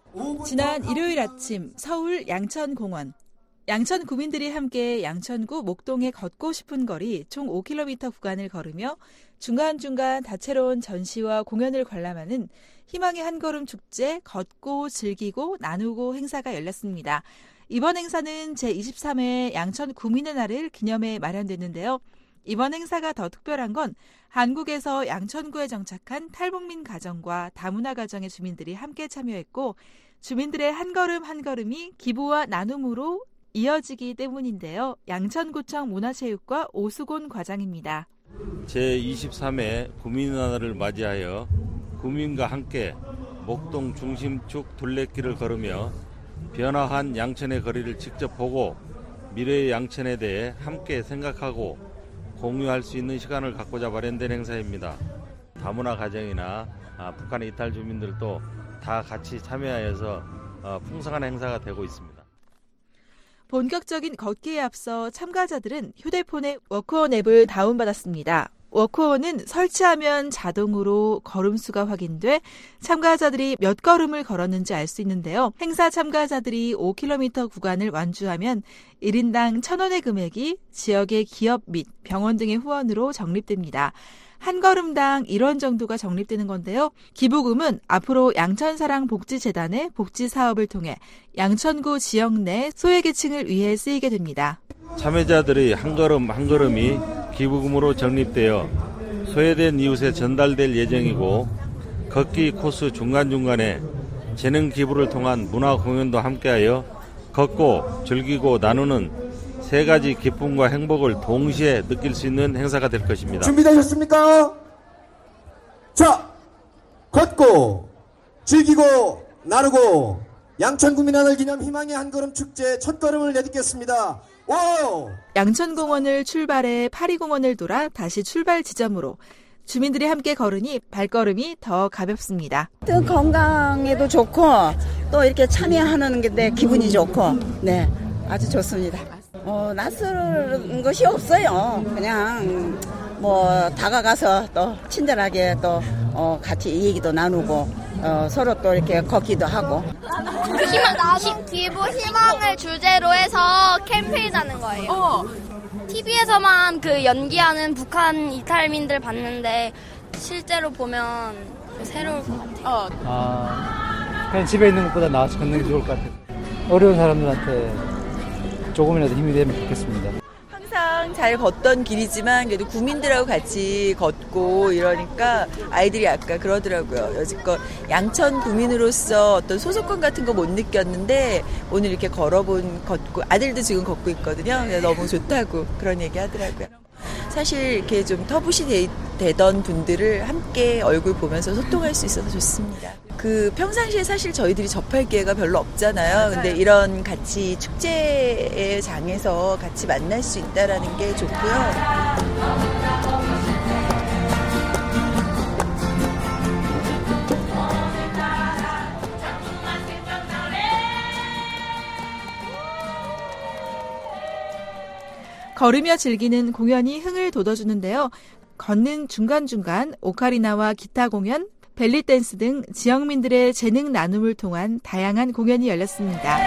지난 일요일 아침 서울 양천공원 양천 구민들이 함께 양천구 목동의 걷고 싶은 거리 총 오 킬로미터 구간을 걸으며 중간중간 다채로운 전시와 공연을 관람하는 희망의 한걸음 축제 걷고 즐기고 나누고 행사가 열렸습니다. 이번 행사는 제이십삼 회 양천 구민의 날을 기념해 마련됐는데요. 이번 행사가 더 특별한 건 한국에서 양천구에 정착한 탈북민 가정과 다문화 가정의 주민들이 함께 참여했고 주민들의 한 걸음 한 걸음이 기부와 나눔으로 이어지기 때문인데요. 양천구청 문화체육과 오수곤 과장입니다. 제이십삼 회 구민날을 맞이하여 구민과 함께 목동 중심축 둘레길을 걸으며 변화한 양천의 거리를 직접 보고 미래의 양천에 대해 함께 생각하고 공유할 수 있는 시간을 갖고자 마련된 행사입니다. 다문화 가정이나 아, 북한의 이탈 주민들도 다 같이 참여하여서 어, 풍성한 행사가 되고 있습니다. 본격적인 걷기에 앞서 참가자들은 휴대폰에 워크온 앱을 다운받았습니다. 워크온은 설치하면 자동으로 걸음수가 확인돼 참가자들이 몇 걸음을 걸었는지 알 수 있는데요. 행사 참가자들이 오 킬로미터 구간을 완주하면 일 인당 천 원의 금액이 지역의 기업 및 병원 등의 후원으로 적립됩니다. 한 걸음당 일 원 정도가 적립되는 건데요. 기부금은 앞으로 양천사랑복지재단의 복지사업을 통해 양천구 지역 내 소외계층을 위해 쓰이게 됩니다. 참여자들의 한 걸음 한 걸음이 기부금으로 적립되어 소외된 이웃에 전달될 예정이고 걷기 코스 중간중간에 재능 기부를 통한 문화 공연도 함께하여 걷고 즐기고 나누는 세 가지 기쁨과 행복을 동시에 느낄 수 있는 행사가 될 것입니다. 준비되셨습니까? 자, 걷고 즐기고 나누고 양천구민하늘 기념 희망의 한걸음 축제 첫 걸음을 내딛겠습니다. 오! 양천공원을 출발해 파리공원을 돌아 다시 출발 지점으로 주민들이 함께 걸으니 발걸음이 더 가볍습니다. 또 건강에도 좋고 또 이렇게 참여하는 게 내 기분이 좋고 네 아주 좋습니다. 어, 낯설은 것이 없어요. 그냥 뭐 다가가서 또 친절하게 또 어, 같이 얘기도 나누고 어, 서로 또 이렇게 걷기도 하고. 희망, 기부 희망을 주제로 해서 캠페인하는 거예요. 어. 티비에서만 그 연기하는 북한 이탈민들 봤는데 실제로 보면 새로울 것 같아요. 어. 아, 그냥 집에 있는 것보다 나와서 걷는 게 좋을 것 같아요. 어려운 사람들한테 조금이라도 힘이 되면 좋겠습니다. 항상 잘 걷던 길이지만 그래도 구민들하고 같이 걷고 이러니까 아이들이 아까 그러더라고요. 여지껏 양천 구민으로서 어떤 소속감 같은 거 못 느꼈는데 오늘 이렇게 걸어본 걷고 아들도 지금 걷고 있거든요. 너무 좋다고 그런 얘기 하더라고요. 사실 이렇게 좀 터부시 되, 되던 분들을 함께 얼굴 보면서 소통할 수 있어서 좋습니다. 그 평상시에 사실 저희들이 접할 기회가 별로 없잖아요. 근데 이런 같이 축제의 장에서 같이 만날 수 있다라는 게 좋고요. 걸으며 즐기는 공연이 흥을 돋워주는데요. 걷는 중간중간 오카리나와 기타 공연, 벨리 댄스 등 지역민들의 재능 나눔을 통한 다양한 공연이 열렸습니다.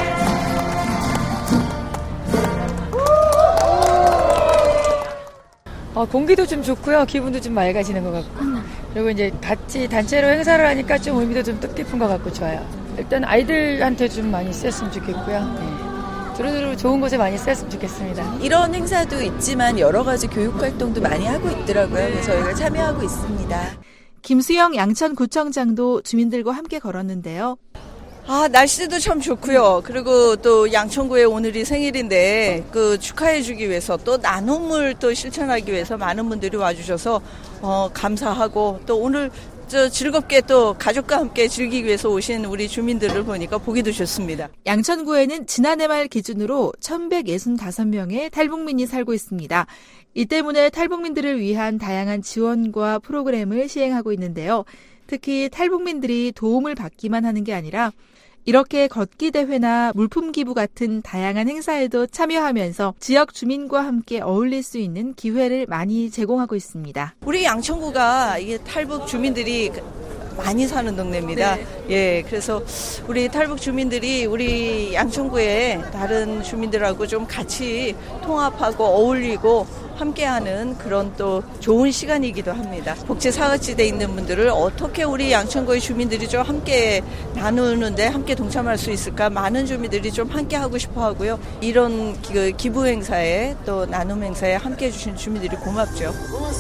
어, 공기도 좀 좋고요. 기분도 좀 맑아지는 것 같고. 그리고 이제 같이 단체로 행사를 하니까 좀 의미도 좀 뜻깊은 것 같고 좋아요. 일단 아이들한테 좀 많이 쓰였으면 좋겠고요. 네. 두루두루 좋은 곳에 많이 쓰였으면 좋겠습니다. 이런 행사도 있지만 여러 가지 교육 활동도 많이 하고 있더라고요. 그래서 저희가 참여하고 있습니다. 김수영 양천구청장도 주민들과 함께 걸었는데요. 아, 날씨도 참 좋고요. 그리고 또 양천구의 오늘이 생일인데 그 축하해주기 위해서 또 나눔을 또 실천하기 위해서 많은 분들이 와주셔서 어, 감사하고 또 오늘 저 즐겁게 또 가족과 함께 즐기기 위해서 오신 우리 주민들을 보니까 보기도 좋습니다. 양천구에는 지난해 말 기준으로 천백육십오 명의 탈북민이 살고 있습니다. 이 때문에 탈북민들을 위한 다양한 지원과 프로그램을 시행하고 있는데요. 특히 탈북민들이 도움을 받기만 하는 게 아니라 이렇게 걷기 대회나 물품 기부 같은 다양한 행사에도 참여하면서 지역 주민과 함께 어울릴 수 있는 기회를 많이 제공하고 있습니다. 우리 양천구가 이게 탈북 주민들이 많이 사는 동네입니다. 네. 예, 그래서 우리 탈북 주민들이 우리 양천구의 다른 주민들하고 좀 같이 통합하고 어울리고 함께하는 그런 또 좋은 시간이기도 합니다. 복지 사각지대에 있는 분들을 어떻게 우리 양천구의 주민들이 좀 함께 나누는데 함께 동참할 수 있을까? 많은 주민들이 좀 함께 하고 싶어 하고요. 이런 기부 행사에 또 나눔 행사에 함께 해주신 주민들이 고맙죠.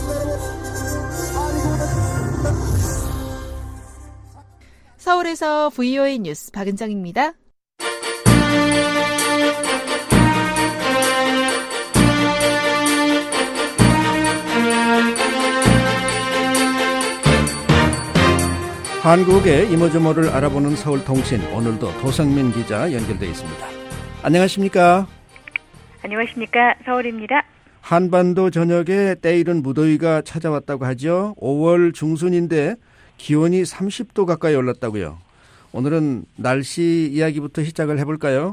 서울에서 브이오에이 뉴스 박은정입니다. 한국의 이모저모를 알아보는 서울통신, 오늘도 도성민 기자 연결되어 있습니다. 안녕하십니까? 안녕하십니까? 서울입니다. 한반도 전역에 때이른 무더위가 찾아왔다고 하죠. 오월 중순인데 기온이 삼십 도 가까이 올랐다고요. 오늘은 날씨 이야기부터 시작을 해볼까요?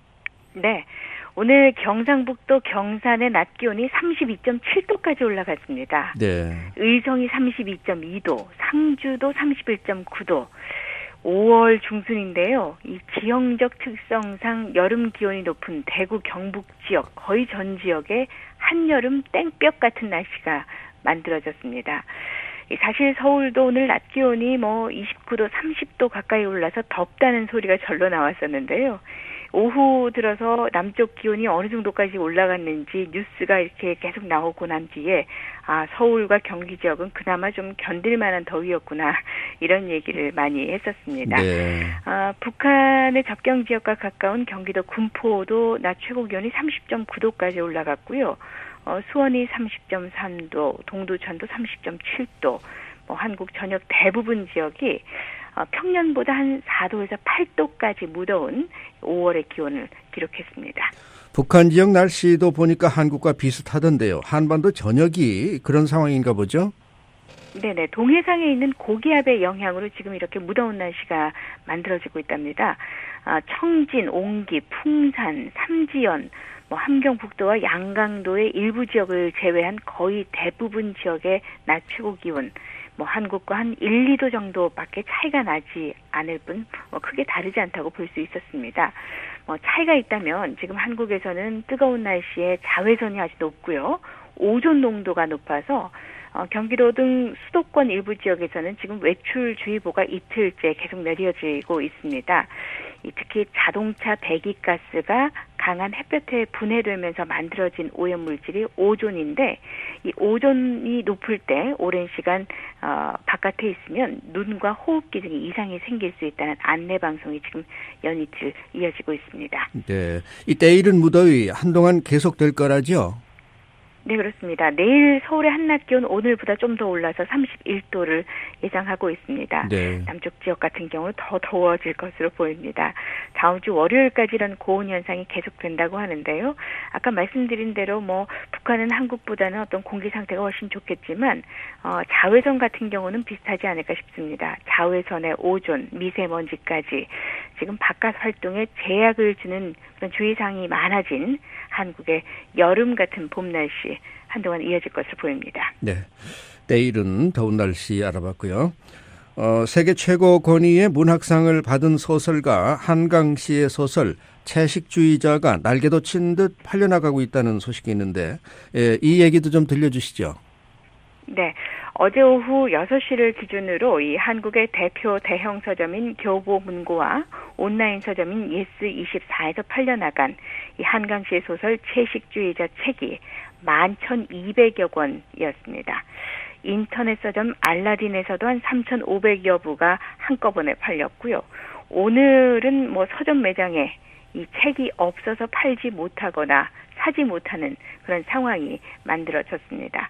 네. 오늘 경상북도 경산의 낮 기온이 삼십이 점 칠 도까지 올라갔습니다. 네. 의성이 삼십이 점 이 도, 상주도 삼십일 점 구 도. 오월 중순인데요. 이 지형적 특성상 여름 기온이 높은 대구 경북 지역 거의 전 지역에 한여름 땡볕 같은 날씨가 만들어졌습니다. 사실 서울도 오늘 낮 기온이 뭐 이십구 도, 삼십 도 가까이 올라서 덥다는 소리가 절로 나왔었는데요. 오후 들어서 남쪽 기온이 어느 정도까지 올라갔는지 뉴스가 이렇게 계속 나오고 난 뒤에 아 서울과 경기 지역은 그나마 좀 견딜 만한 더위였구나 이런 얘기를 많이 했었습니다. 네. 아, 북한의 접경 지역과 가까운 경기도 군포도 낮 최고 기온이 삼십 점 구 도까지 올라갔고요. 어, 수원이 삼십 점 삼 도, 동두천도 삼십 점 칠 도, 뭐 한국 전역 대부분 지역이 어, 평년보다 한 사 도에서 팔 도까지 무더운 오월의 기온을 기록했습니다. 북한 지역 날씨도 보니까 한국과 비슷하던데요. 한반도 전역이 그런 상황인가 보죠? 네네. 동해상에 있는 고기압의 영향으로 지금 이렇게 무더운 날씨가 만들어지고 있답니다. 아, 청진, 옹기, 풍산, 삼지연, 뭐 함경북도와 양강도의 일부 지역을 제외한 거의 대부분 지역의 낮 최고 기온 뭐 한국과 한 일, 이 도 정도밖에 차이가 나지 않을 뿐 뭐 크게 다르지 않다고 볼 수 있었습니다. 뭐 차이가 있다면 지금 한국에서는 뜨거운 날씨에 자외선이 아주 높고요. 오존 농도가 높아서 어, 경기도 등 수도권 일부 지역에서는 지금 외출주의보가 이틀째 계속 내려지고 있습니다. 이 특히 자동차 배기가스가 강한 햇볕에 분해되면서 만들어진 오염물질이 오존인데 이 오존이 높을 때 오랜 시간 어, 바깥에 있으면 눈과 호흡기 등의 이상이 생길 수 있다는 안내 방송이 지금 연이틀 이어지고 있습니다. 네, 이 때이른 무더위 한동안 계속될 거라죠? 네, 그렇습니다. 내일 서울의 한낮 기온 오늘보다 좀 더 올라서 삼십일 도를 예상하고 있습니다. 네. 남쪽 지역 같은 경우는 더 더워질 것으로 보입니다. 다음 주 월요일까지 이런 고온 현상이 계속된다고 하는데요. 아까 말씀드린 대로 뭐 북한은 한국보다는 어떤 공기 상태가 훨씬 좋겠지만 어, 자외선 같은 경우는 비슷하지 않을까 싶습니다. 자외선의 오존, 미세먼지까지 지금 바깥 활동에 제약을 주는 그런 주의사항이 많아진 한국의 여름 같은 봄 날씨 한동안 이어질 것으로 보입니다. 네, 내일은 더운 날씨 알아봤고요. 어, 세계 최고 권위의 문학상을 받은 소설가 한강 씨의 소설 채식주의자가 날개 돋친 듯 팔려나가고 있다는 소식이 있는데 예, 이 얘기도 좀 들려주시죠. 네. 어제 오후 여섯 시를 기준으로 이 한국의 대표 대형 서점인 교보문고와 온라인 서점인 예스 이십사에서 팔려나간 이 한강 씨의 소설 채식주의자 책이 만 천이백여 권이었습니다. 인터넷 서점 알라딘에서도 한 삼천오백여 부가 한꺼번에 팔렸고요. 오늘은 뭐 서점 매장에 이 책이 없어서 팔지 못하거나 사지 못하는 그런 상황이 만들어졌습니다.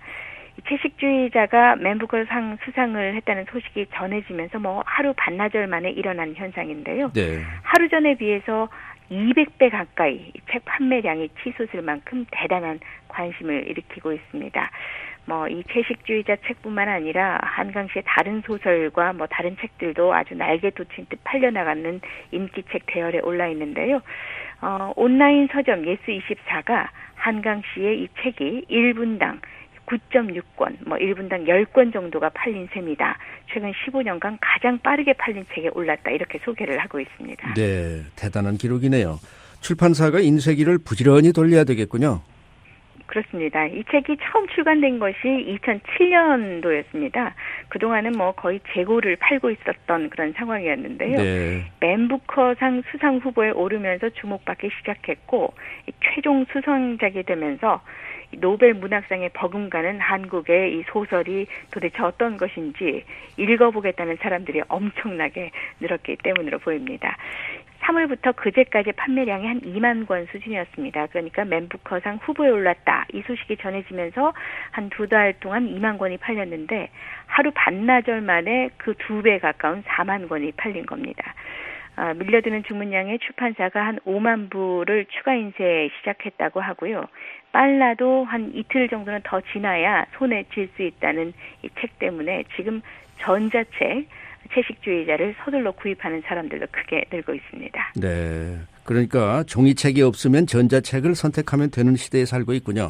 채식주의자가 맨부커상 수상을 했다는 소식이 전해지면서 뭐 하루 반나절 만에 일어난 현상인데요. 네. 하루 전에 비해서 이백 배 가까이 책 판매량이 치솟을 만큼 대단한 관심을 일으키고 있습니다. 뭐 이 채식주의자 책뿐만 아니라 한강 씨의 다른 소설과 뭐 다른 책들도 아주 날개 돋친 듯 팔려나가는 인기책 대열에 올라 있는데요. 어, 온라인 서점 예스 이십사가 한강 씨의 이 책이 일 분당 구 점 육 권, 뭐 일 분당 십 권 정도가 팔린 셈이다. 최근 십오 년간 가장 빠르게 팔린 책에 올랐다. 이렇게 소개를 하고 있습니다. 네, 대단한 기록이네요. 출판사가 인쇄기를 부지런히 돌려야 되겠군요. 그렇습니다. 이 책이 처음 출간된 것이 이천칠 년도였습니다. 그동안은 뭐 거의 재고를 팔고 있었던 그런 상황이었는데요. 네. 맨부커상 수상 후보에 오르면서 주목받기 시작했고 최종 수상작이 되면서 노벨 문학상에 버금가는 한국의 이 소설이 도대체 어떤 것인지 읽어보겠다는 사람들이 엄청나게 늘었기 때문으로 보입니다. 삼월부터 그제까지 판매량이 한 이만 권 수준이었습니다. 그러니까 맨부커상 후보에 올랐다. 이 소식이 전해지면서 한 두 달 동안 이만 권이 팔렸는데 하루 반나절 만에 그 두 배 가까운 사만 권이 팔린 겁니다. 아, 밀려드는 주문량에 출판사가 한 오만 부를 추가 인쇄 시작했다고 하고요. 빨라도 한 이틀 정도는 더 지나야 손에 쥘 수 있다는 이 책 때문에 지금 전자책, 채식주의자를 서둘러 구입하는 사람들도 크게 늘고 있습니다. 네, 그러니까 종이책이 없으면 전자책을 선택하면 되는 시대에 살고 있군요.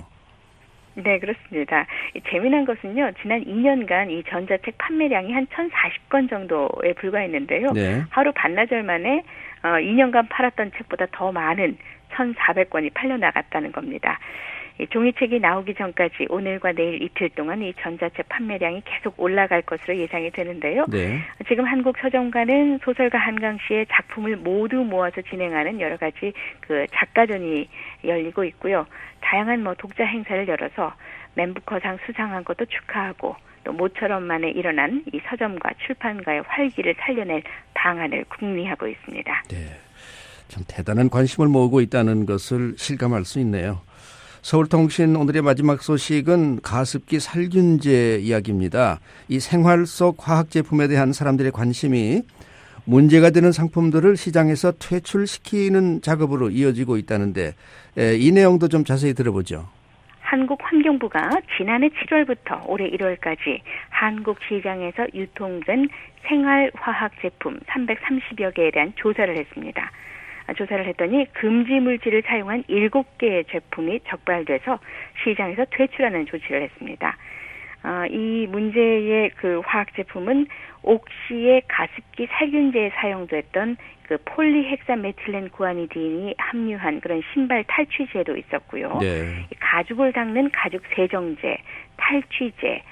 네, 그렇습니다. 재미난 것은요, 지난 이 년간 이 전자책 판매량이 한 천사십 권 정도에 불과했는데요. 네. 하루 반나절 만에 어, 이 년간 팔았던 책보다 더 많은 천사백 권이 팔려나갔다는 겁니다. 이 종이책이 나오기 전까지 오늘과 내일 이틀 동안 이 전자책 판매량이 계속 올라갈 것으로 예상이 되는데요. 네. 지금 한국 서점가는 소설가 한강 씨의 작품을 모두 모아서 진행하는 여러 가지 그 작가전이 열리고 있고요. 다양한 뭐 독자 행사를 열어서 맨부커상 수상한 것도 축하하고 또 모처럼 만에 일어난 이 서점과 출판가의 활기를 살려낼 방안을 궁리하고 있습니다. 네, 참 대단한 관심을 모으고 있다는 것을 실감할 수 있네요. 서울통신 오늘의 마지막 소식은 가습기 살균제 이야기입니다. 이 생활 속 화학 제품에 대한 사람들의 관심이 문제가 되는 상품들을 시장에서 퇴출시키는 작업으로 이어지고 있다는데 이 내용도 좀 자세히 들어보죠. 한국환경부가 지난해 칠월부터 올해 일월까지 한국 시장에서 유통된 생활화학 제품 삼백삼십여 개에 대한 조사를 했습니다. 조사를 했더니 금지 물질을 사용한 일곱 개의 제품이 적발돼서 시장에서 퇴출하는 조치를 했습니다. 어, 이 문제의 그 화학 제품은 옥시의 가습기 살균제에 사용됐던 그 폴리헥사메틸렌 구아니딘이 함유한 그런 신발 탈취제도 있었고요. 네. 가죽을 닦는 가죽 세정제, 탈취제,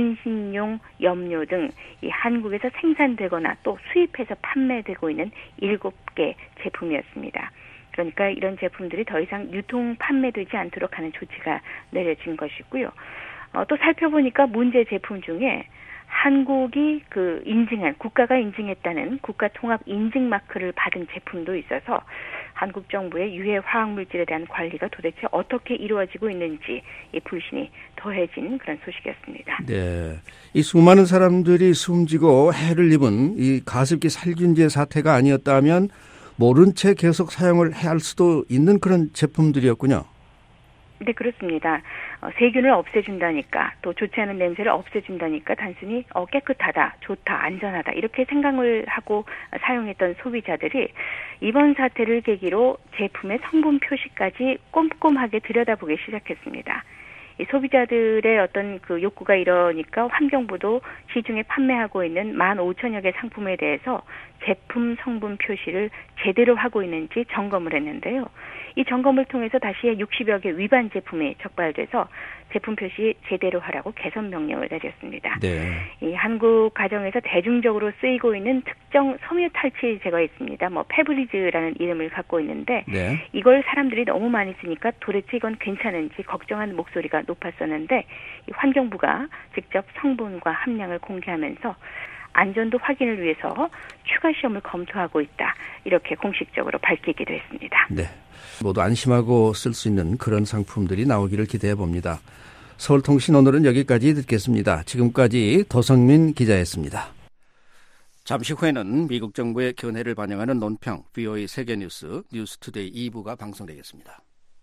문신용 염료 등 이 한국에서 생산되거나 또 수입해서 판매되고 있는 일곱 개 제품이었습니다. 그러니까 이런 제품들이 더 이상 유통 판매되지 않도록 하는 조치가 내려진 것이고요. 어, 또 살펴보니까 문제 제품 중에 한국이 그 인증한, 국가가 인증했다는 국가통합 인증 마크를 받은 제품도 있어서 한국 정부의 유해 화학물질에 대한 관리가 도대체 어떻게 이루어지고 있는지 이 불신이 더해진 그런 소식이었습니다. 네, 이 수많은 사람들이 숨지고 해를 입은 이 가습기 살균제 사태가 아니었다면 모른 채 계속 사용을 해야 할 수도 있는 그런 제품들이었군요. 네, 그렇습니다. 어, 세균을 없애준다니까, 또 좋지 않은 냄새를 없애준다니까 단순히 어, 깨끗하다, 좋다, 안전하다 이렇게 생각을 하고 사용했던 소비자들이 이번 사태를 계기로 제품의 성분 표시까지 꼼꼼하게 들여다보기 시작했습니다. 이 소비자들의 어떤 그 욕구가 이러니까 환경부도 시중에 판매하고 있는 만 오천여 개 상품에 대해서 제품 성분 표시를 제대로 하고 있는지 점검을 했는데요. 이 점검을 통해서 다시 육십여 개 위반 제품이 적발돼서 제품 표시 제대로 하라고 개선 명령을 내렸습니다. 네. 이 한국 가정에서 대중적으로 쓰이고 있는 특정 섬유 탈취 제거가 있습니다. 뭐 페브리즈라는 이름을 갖고 있는데 네. 이걸 사람들이 너무 많이 쓰니까 도대체 이건 괜찮은지 걱정하는 목소리가 높았었는데 이 환경부가 직접 성분과 함량을 공개하면서 안전도 확인을 위해서 추가 시험을 검토하고 있다. 이렇게 공식적으로 밝히기도 했습니다. 네, 모두 안심하고 쓸 수 있는 그런 상품들이 나오기를 기대해 봅니다. 서울통신 오늘은 여기까지 듣겠습니다. 지금까지 도성민 기자였습니다. 잠시 후에는 미국 정부의 견해를 반영하는 논평 브이오에이 세계뉴스 뉴스투데이 이 부가 방송되겠습니다.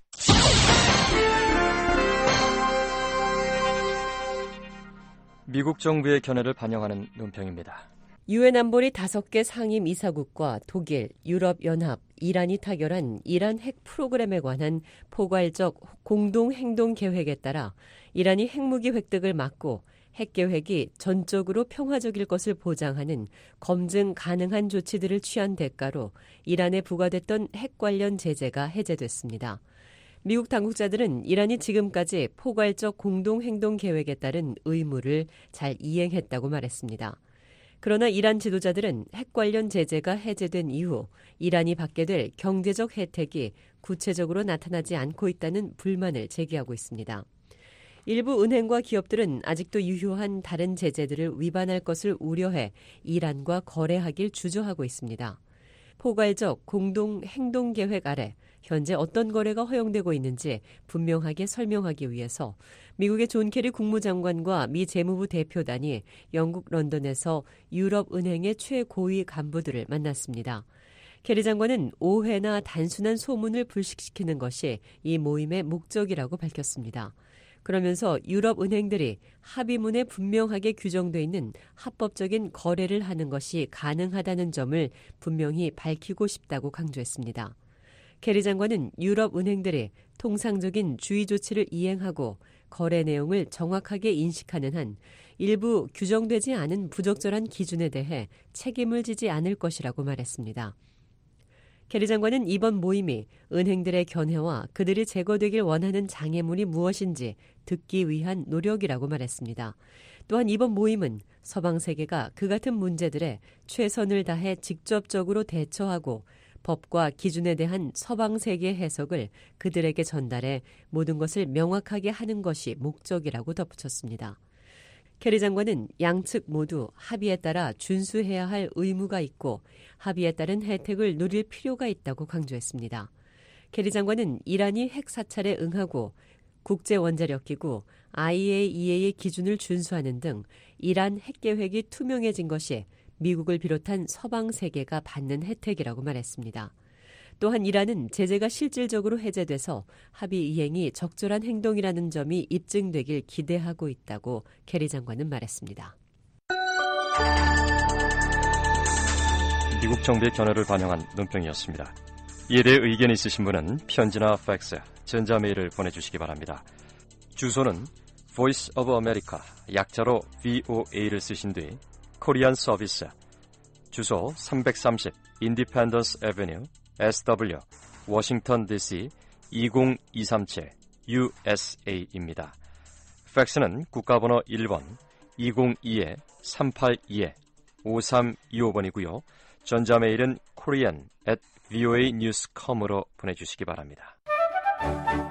미국 정부의 견해를 반영하는 논평입니다. 유엔 안보리 다섯 개 상임 이사국과 독일, 유럽연합, 이란이 타결한 이란 핵 프로그램에 관한 포괄적 공동행동 계획에 따라 이란이 핵무기 획득을 막고 핵 계획이 전적으로 평화적일 것을 보장하는 검증 가능한 조치들을 취한 대가로 이란에 부과됐던 핵 관련 제재가 해제됐습니다. 미국 당국자들은 이란이 지금까지 포괄적 공동행동 계획에 따른 의무를 잘 이행했다고 말했습니다. 그러나 이란 지도자들은 핵 관련 제재가 해제된 이후 이란이 받게 될 경제적 혜택이 구체적으로 나타나지 않고 있다는 불만을 제기하고 있습니다. 일부 은행과 기업들은 아직도 유효한 다른 제재들을 위반할 것을 우려해 이란과 거래하길 주저하고 있습니다. 포괄적 공동행동계획 아래 현재 어떤 거래가 허용되고 있는지 분명하게 설명하기 위해서 미국의 존 케리 국무장관과 미 재무부 대표단이 영국 런던에서 유럽은행의 최고위 간부들을 만났습니다. 케리 장관은 오해나 단순한 소문을 불식시키는 것이 이 모임의 목적이라고 밝혔습니다. 그러면서 유럽은행들이 합의문에 분명하게 규정돼 있는 합법적인 거래를 하는 것이 가능하다는 점을 분명히 밝히고 싶다고 강조했습니다. 케리 장관은 유럽 은행들이 통상적인 주의 조치를 이행하고 거래 내용을 정확하게 인식하는 한 일부 규정되지 않은 부적절한 기준에 대해 책임을 지지 않을 것이라고 말했습니다. 케리 장관은 이번 모임이 은행들의 견해와 그들이 제거되길 원하는 장애물이 무엇인지 듣기 위한 노력이라고 말했습니다. 또한 이번 모임은 서방 세계가 그 같은 문제들에 최선을 다해 직접적으로 대처하고 법과 기준에 대한 서방 세계의 해석을 그들에게 전달해 모든 것을 명확하게 하는 것이 목적이라고 덧붙였습니다. 케리 장관은 양측 모두 합의에 따라 준수해야 할 의무가 있고 합의에 따른 혜택을 누릴 필요가 있다고 강조했습니다. 케리 장관은 이란이 핵 사찰에 응하고 국제원자력기구 아이에이이에이의 기준을 준수하는 등 이란 핵 계획이 투명해진 것이 미국을 비롯한 서방 세계가 받는 혜택이라고 말했습니다. 또한 이란은 제재가 실질적으로 해제돼서 합의 이행이 적절한 행동이라는 점이 입증되길 기대하고 있다고 케리 장관은 말했습니다. 미국 정부의 견해를 반영한 논평이었습니다. 이에 대해 의견이 있으신 분은 편지나 팩스, 전자메일을 보내주시기 바랍니다. 주소는 Voice of America, 약자로 브이오에이를 쓰신 뒤 코리안 서비스, 주소 삼백삼십 인디펜던스 애버뉴, 에스더블유, 워싱턴 디씨 이공이삼칠 유에스에이입니다. 팩스는 국가번호 일 번 이공이 삼팔이 오삼이오 번이고요. 전자메일은 korean at voanews dot com으로 보내주시기 바랍니다.